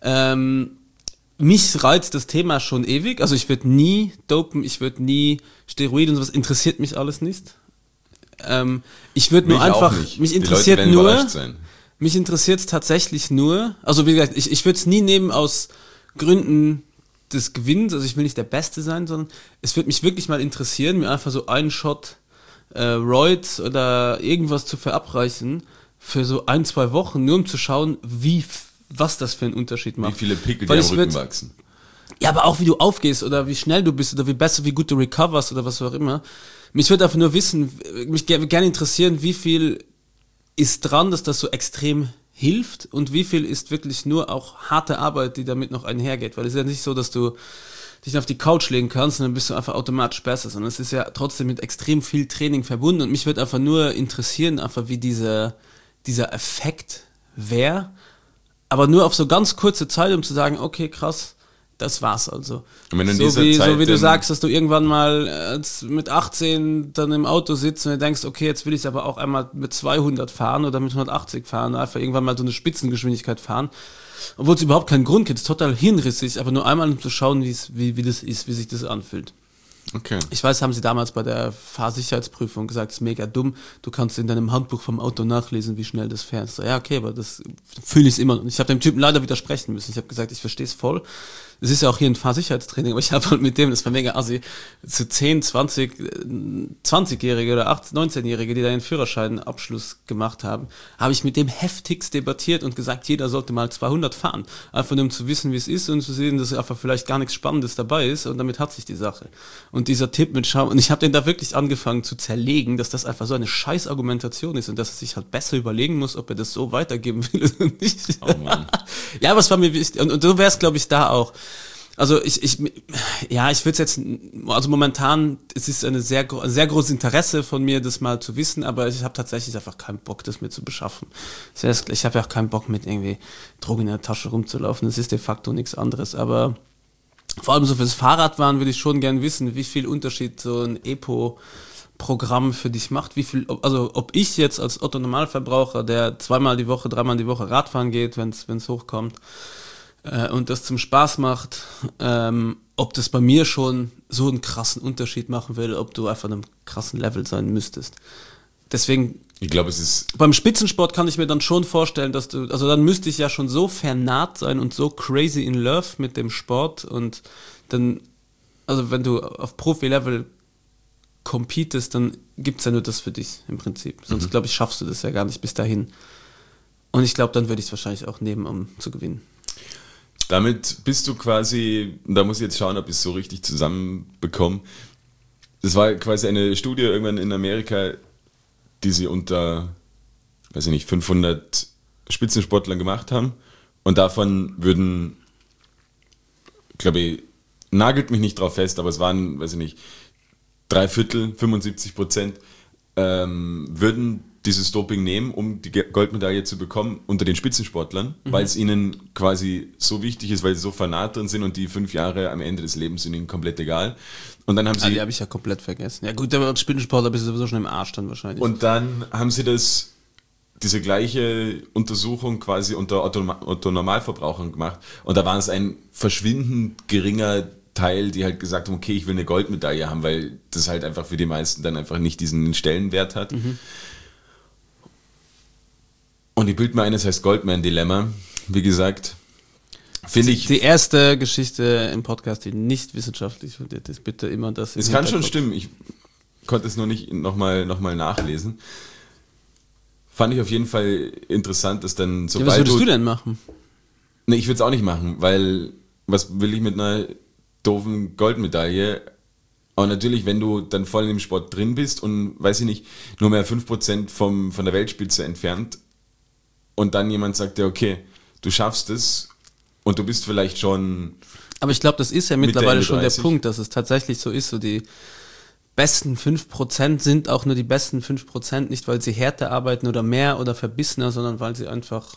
Mich reizt das Thema schon ewig, also ich würde nie dopen, ich würde nie Steroide und sowas, interessiert mich alles nicht. Ich würde nur einfach, mich interessiert mich interessiert es tatsächlich nur, also wie gesagt, ich würde es nie nehmen aus Gründen des Gewinns, also ich will nicht der Beste sein, sondern es würde mich wirklich mal interessieren, mir einfach so einen Shot Roids oder irgendwas zu verabreichen für so 1-2 Wochen, nur um zu schauen, was das für einen Unterschied macht. Wie viele Pickel dir am Rücken wachsen. Ja, aber auch wie du aufgehst oder wie schnell du bist oder wie gut du recoverst oder was auch immer. Mich würde einfach nur mich gerne interessieren, wie viel ist dran, dass das so extrem hilft und wie viel ist wirklich nur auch harte Arbeit, die damit noch einhergeht. Weil es ist ja nicht so, dass du dich auf die Couch legen kannst und dann bist du einfach automatisch besser, sondern es ist ja trotzdem mit extrem viel Training verbunden und mich würde einfach nur interessieren, einfach wie dieser Effekt wäre, aber nur auf so ganz kurze Zeit, um zu sagen, okay, krass, das war's also. Und wenn so wie du sagst, dass du irgendwann mal mit 18 dann im Auto sitzt und du denkst, okay, jetzt will ich aber auch einmal mit 200 fahren oder mit 180 fahren, einfach irgendwann mal so eine Spitzengeschwindigkeit fahren, obwohl es überhaupt keinen Grund gibt, es ist total hinrissig, aber nur einmal um zu schauen, wie das ist, wie sich das anfühlt. Okay. Ich weiß, haben sie damals bei der Fahrsicherheitsprüfung gesagt, es ist mega dumm, du kannst in deinem Handbuch vom Auto nachlesen, wie schnell das fährst. So, ja, okay, aber das fühle ich immer. Und ich habe dem Typen leider widersprechen müssen. Ich habe gesagt, ich verstehe es voll. es ist ja auch hier ein Fahrsicherheitstraining, aber ich habe halt mit dem, das war mega assi, zu 10, 20-Jährige oder 19-Jährige, die da ihren Führerscheinabschluss gemacht haben, habe ich mit dem heftigst debattiert und gesagt, jeder sollte mal 200 fahren. Einfach nur um zu wissen, wie es ist und zu sehen, dass einfach vielleicht gar nichts Spannendes dabei ist und damit hat sich die Sache. Und dieser Tipp mit Schau, und ich habe den da wirklich angefangen zu zerlegen, dass das einfach so eine scheiß Argumentation ist und dass er sich halt besser überlegen muss, ob er das so weitergeben will oder nicht. Oh Mann. Ja, aber es war mir wichtig. Und so wäre es, glaube ich, da auch. Also ich würde es jetzt, also momentan, es ist ein sehr großes Interesse von mir, das mal zu wissen, aber ich habe tatsächlich einfach keinen Bock, das mir zu beschaffen. Das heißt, ich habe ja auch keinen Bock, mit irgendwie Drogen in der Tasche rumzulaufen. Das ist de facto nichts anderes. Aber vor allem so fürs Fahrradfahren würde ich schon gern wissen, wie viel Unterschied so ein Programm für dich macht, also ob ich jetzt als Otto-Normalverbraucher, der 2-mal die Woche, 3-mal die Woche Radfahren geht, wenn es hochkommt und das zum Spaß macht, ob das bei mir schon so einen krassen Unterschied machen will, ob du einfach an einem krassen Level sein müsstest. Deswegen, ich glaube, es ist... Beim Spitzensport kann ich mir dann schon vorstellen, also dann müsste ich ja schon so vernarrt sein und so crazy in love mit dem Sport und dann, also wenn du auf Profi-Level competest, dann gibt es ja nur das für dich im Prinzip. Sonst, glaube ich, schaffst du das ja gar nicht bis dahin. Und ich glaube, dann würde ich es wahrscheinlich auch nehmen, um zu gewinnen. Damit bist du quasi, da muss ich jetzt schauen, ob ich es so richtig zusammenbekomme. Das war quasi eine Studie irgendwann in Amerika, die sie unter, 500 Spitzensportlern gemacht haben. Und davon würden, glaube ich, nagelt mich nicht drauf fest, aber es waren, 3/4, 75%, würden dieses Doping nehmen, um die Goldmedaille zu bekommen unter den Spitzensportlern, weil es ihnen quasi so wichtig ist, weil sie so fanat drin sind und die 5 Jahre am Ende des Lebens sind ihnen komplett egal. Und dann haben sie... die habe ich ja komplett vergessen. Ja gut, aber als Spitzensportler bist du sowieso schon im Arsch dann wahrscheinlich. Und dann haben sie diese gleiche Untersuchung quasi unter Otto-Normalverbrauchern gemacht und da war es ein verschwindend geringer Teil, die halt gesagt haben, okay, ich will eine Goldmedaille haben, weil das halt einfach für die meisten dann einfach nicht diesen Stellenwert hat. Und die Bild mir eines heißt Goldman-Dilemma. Wie gesagt, finde ich... Die erste Geschichte im Podcast, die nicht wissenschaftlich fundiert ist, bitte immer das... Es kann schon stimmen, ich konnte es nur nicht nochmal nachlesen. Fand ich auf jeden Fall interessant, dass dann sobald was würdest du denn machen? Ne, ich würde es auch nicht machen, weil was will ich mit einer doofen Goldmedaille? Aber natürlich, wenn du dann voll im Sport drin bist und, nur mehr 5% von der Weltspitze entfernt und dann jemand sagt dir, okay, du schaffst es und du bist vielleicht schon... Aber ich glaube, das ist ja mittlerweile Mitte, schon der 30. Punkt, dass es tatsächlich so ist, so die besten 5% sind auch nur die besten 5%, nicht weil sie härter arbeiten oder mehr oder verbissener, sondern weil sie einfach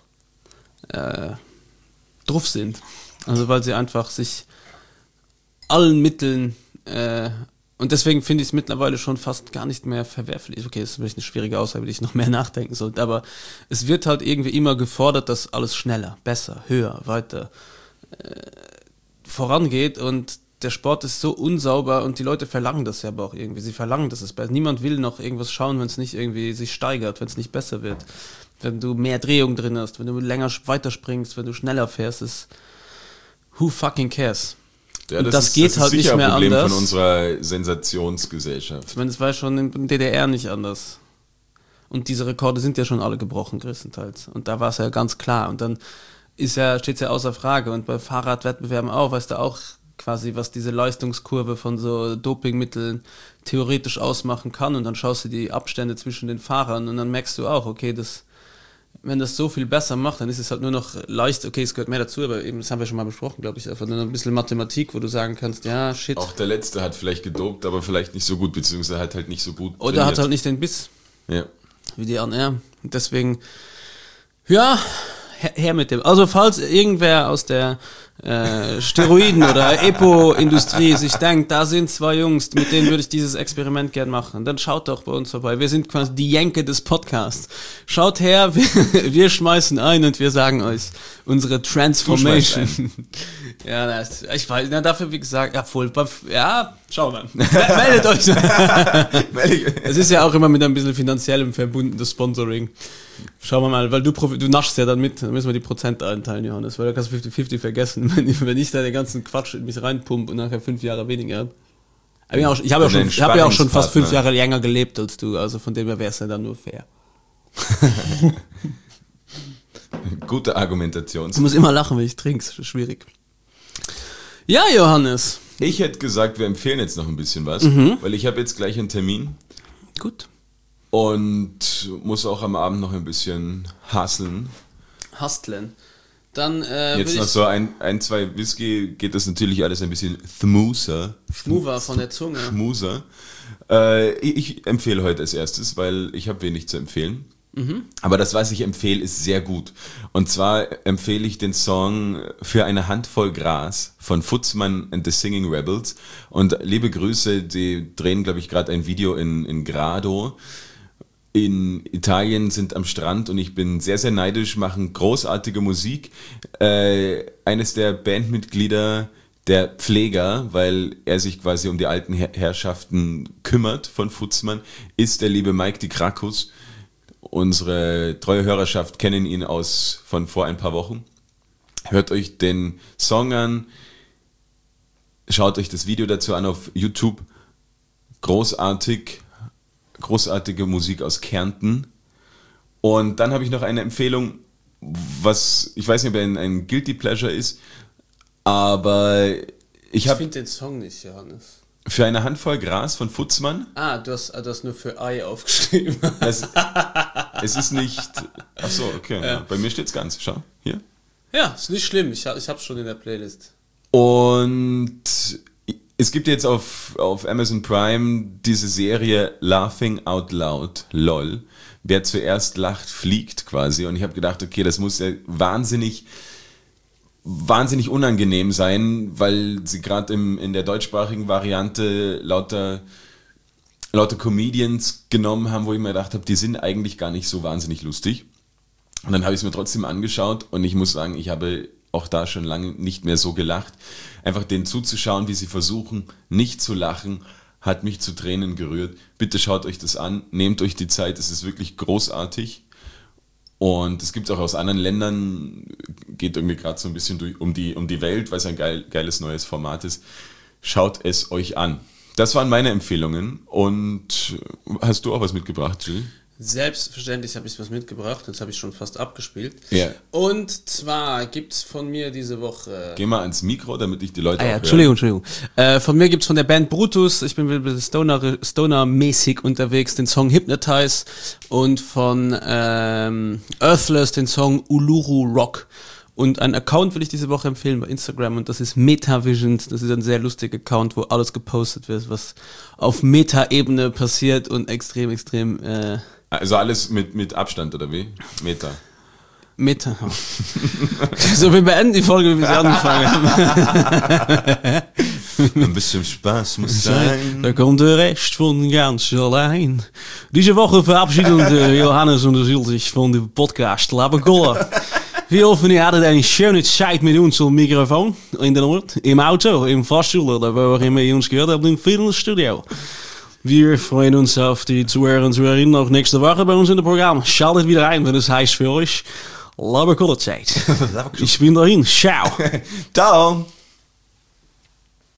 drauf sind. Also weil sie einfach sich allen Mitteln und deswegen finde ich es mittlerweile schon fast gar nicht mehr verwerflich. Okay, das ist vielleicht eine schwierige Aussage, über die ich noch mehr nachdenken sollte, aber es wird halt irgendwie immer gefordert, dass alles schneller, besser, höher, weiter vorangeht und der Sport ist so unsauber und die Leute verlangen das ja aber auch irgendwie. Sie verlangen, dass es besser. Niemand will noch irgendwas schauen, wenn es nicht irgendwie sich steigert, wenn es nicht besser wird. Wenn du mehr Drehung drin hast, wenn du länger weiterspringst, wenn du schneller fährst, ist who fucking cares? Ja, und das geht halt nicht mehr anders. Das ist sicher ein Problem von unserer Sensationsgesellschaft. Ich meine, es war schon in der DDR nicht anders. Und diese Rekorde sind ja schon alle gebrochen, größtenteils. Und da war es ja ganz klar. Und dann steht es ja außer Frage. Und bei Fahrradwettbewerben auch, weißt du auch quasi, was diese Leistungskurve von so Dopingmitteln theoretisch ausmachen kann. Und dann schaust du die Abstände zwischen den Fahrern und dann merkst du auch, okay, wenn das so viel besser macht, dann ist es halt nur noch leicht, okay, es gehört mehr dazu, aber eben, das haben wir schon mal besprochen, glaube ich, einfach nur ein bisschen Mathematik, wo du sagen kannst, ja, shit. Auch der Letzte hat vielleicht gedopt, aber vielleicht nicht so gut, beziehungsweise hat halt nicht so gut oder trainiert. Hat halt nicht den Biss. Ja. Wie die anderen. Und deswegen, ja, her mit dem. Also falls irgendwer aus der Steroiden- oder Epo-Industrie sich denkt, da sind 2 Jungs, mit denen würde ich dieses Experiment gern machen, dann schaut doch bei uns vorbei. Wir sind quasi die Jenke des Podcasts. Schaut her, wir schmeißen ein und wir sagen euch unsere Transformation. Ja, ich weiß, dafür wie gesagt, schauen wir mal. Meldet euch. Es ist ja auch immer mit ein bisschen finanziellem verbunden, das Sponsoring. Schauen wir mal, weil du naschst ja dann mit, dann müssen wir die Prozente einteilen, Johannes, weil da kannst du 50-50 vergessen. wenn ich da den ganzen Quatsch in mich reinpumpe und nachher 5 Jahre weniger habe. Ich habe ja auch schon fast 5 Jahre länger gelebt als du, also von dem her wäre es ja dann nur fair. Gute Argumentation. Ich muss immer lachen, wenn ich trinke, das ist schwierig. Ja, Johannes. Ich hätte gesagt, wir empfehlen jetzt noch ein bisschen was, weil ich habe jetzt gleich einen Termin Gut. und muss auch am Abend noch ein bisschen hustlen. Hustlen. Dann Jetzt noch so ein, zwei Whisky geht das natürlich alles ein bisschen smoother. Schmuver von der Zunge. Schmuser. Ich empfehle heute als erstes, weil ich habe wenig zu empfehlen. Aber das, was ich empfehle, ist sehr gut. Und zwar empfehle ich den Song Für eine Handvoll Gras von Futzmann and the Singing Rebels. Und liebe Grüße, die drehen, glaube ich, gerade ein Video in Grado. In Italien, sind am Strand und ich bin sehr, sehr neidisch, machen großartige Musik. Eines der Bandmitglieder, der Pfleger, weil er sich quasi um die alten Herrschaften kümmert von Futzmann, ist der liebe Mike Di Krakus. Unsere treue Hörerschaft kennen ihn von vor ein paar Wochen. Hört euch den Song an, schaut euch das Video dazu an auf YouTube. Großartige Musik aus Kärnten. Und dann habe ich noch eine Empfehlung, was, ich weiß nicht, ob ein Guilty Pleasure ist, aber ich habe... finde den Song nicht, Johannes. Für eine Handvoll Gras von Futzmann. Du hast nur für Ei aufgeschrieben. Es ist nicht... Achso, okay. Ja. Bei mir steht's ganz. Schau, hier. Ja, ist nicht schlimm. Ich hab's schon in der Playlist. Und es gibt jetzt auf Amazon Prime diese Serie Laughing Out Loud, LOL. Wer zuerst lacht, fliegt quasi. Und ich habe gedacht, okay, das muss ja wahnsinnig unangenehm sein, weil sie gerade in der deutschsprachigen Variante lauter Comedians genommen haben, wo ich mir gedacht habe, die sind eigentlich gar nicht so wahnsinnig lustig. Und dann habe ich es mir trotzdem angeschaut und ich muss sagen, ich habe auch da schon lange nicht mehr so gelacht. Einfach denen zuzuschauen, wie sie versuchen, nicht zu lachen, hat mich zu Tränen gerührt. Bitte schaut euch das an, nehmt euch die Zeit, es ist wirklich großartig. Und es gibt auch aus anderen Ländern, geht irgendwie gerade so ein bisschen um die Welt, weil es ein geiles neues Format ist. Schaut es euch an. Das waren meine Empfehlungen. Und hast du auch was mitgebracht, Jill? Selbstverständlich habe ich was mitgebracht, jetzt habe ich schon fast abgespielt. Ja. Und zwar gibt's von mir diese Woche... Geh mal ans Mikro, damit ich die Leute auch höre. Entschuldigung. Von mir gibt's von der Band Brutus, ich bin ein bisschen Stoner-mäßig unterwegs, den Song Hypnotize und von Earthless den Song Uluru Rock. Und einen Account will ich diese Woche empfehlen bei Instagram und das ist MetaVisions. Das ist ein sehr lustiger Account, wo alles gepostet wird, was auf Meta-Ebene passiert und extrem also alles mit Abstand, oder wie? Meta. So, wir beenden die Folge, wie wir sie angefangen haben. Ein bisschen Spaß muss sein. Da kommt der Rest von ganz allein. Diese Woche verabschieden Johannes und Sil sich von dem Podcast Labercola. Wir hoffen, ihr hattet eine schöne Zeit mit uns am Mikrofon, in der Ort, im Auto, im Fahrstuhl, oder wo auch immer ihr uns gehört habt, im Fitnessstudio. Wir freuen uns auf die Zuhörer und Zuhörerinnen auch nächste Woche bei uns in dem Programm. Schaltet wieder ein, wenn es heißt für euch Labercola Zeit. Ich bin dahin. Ciao. Ciao.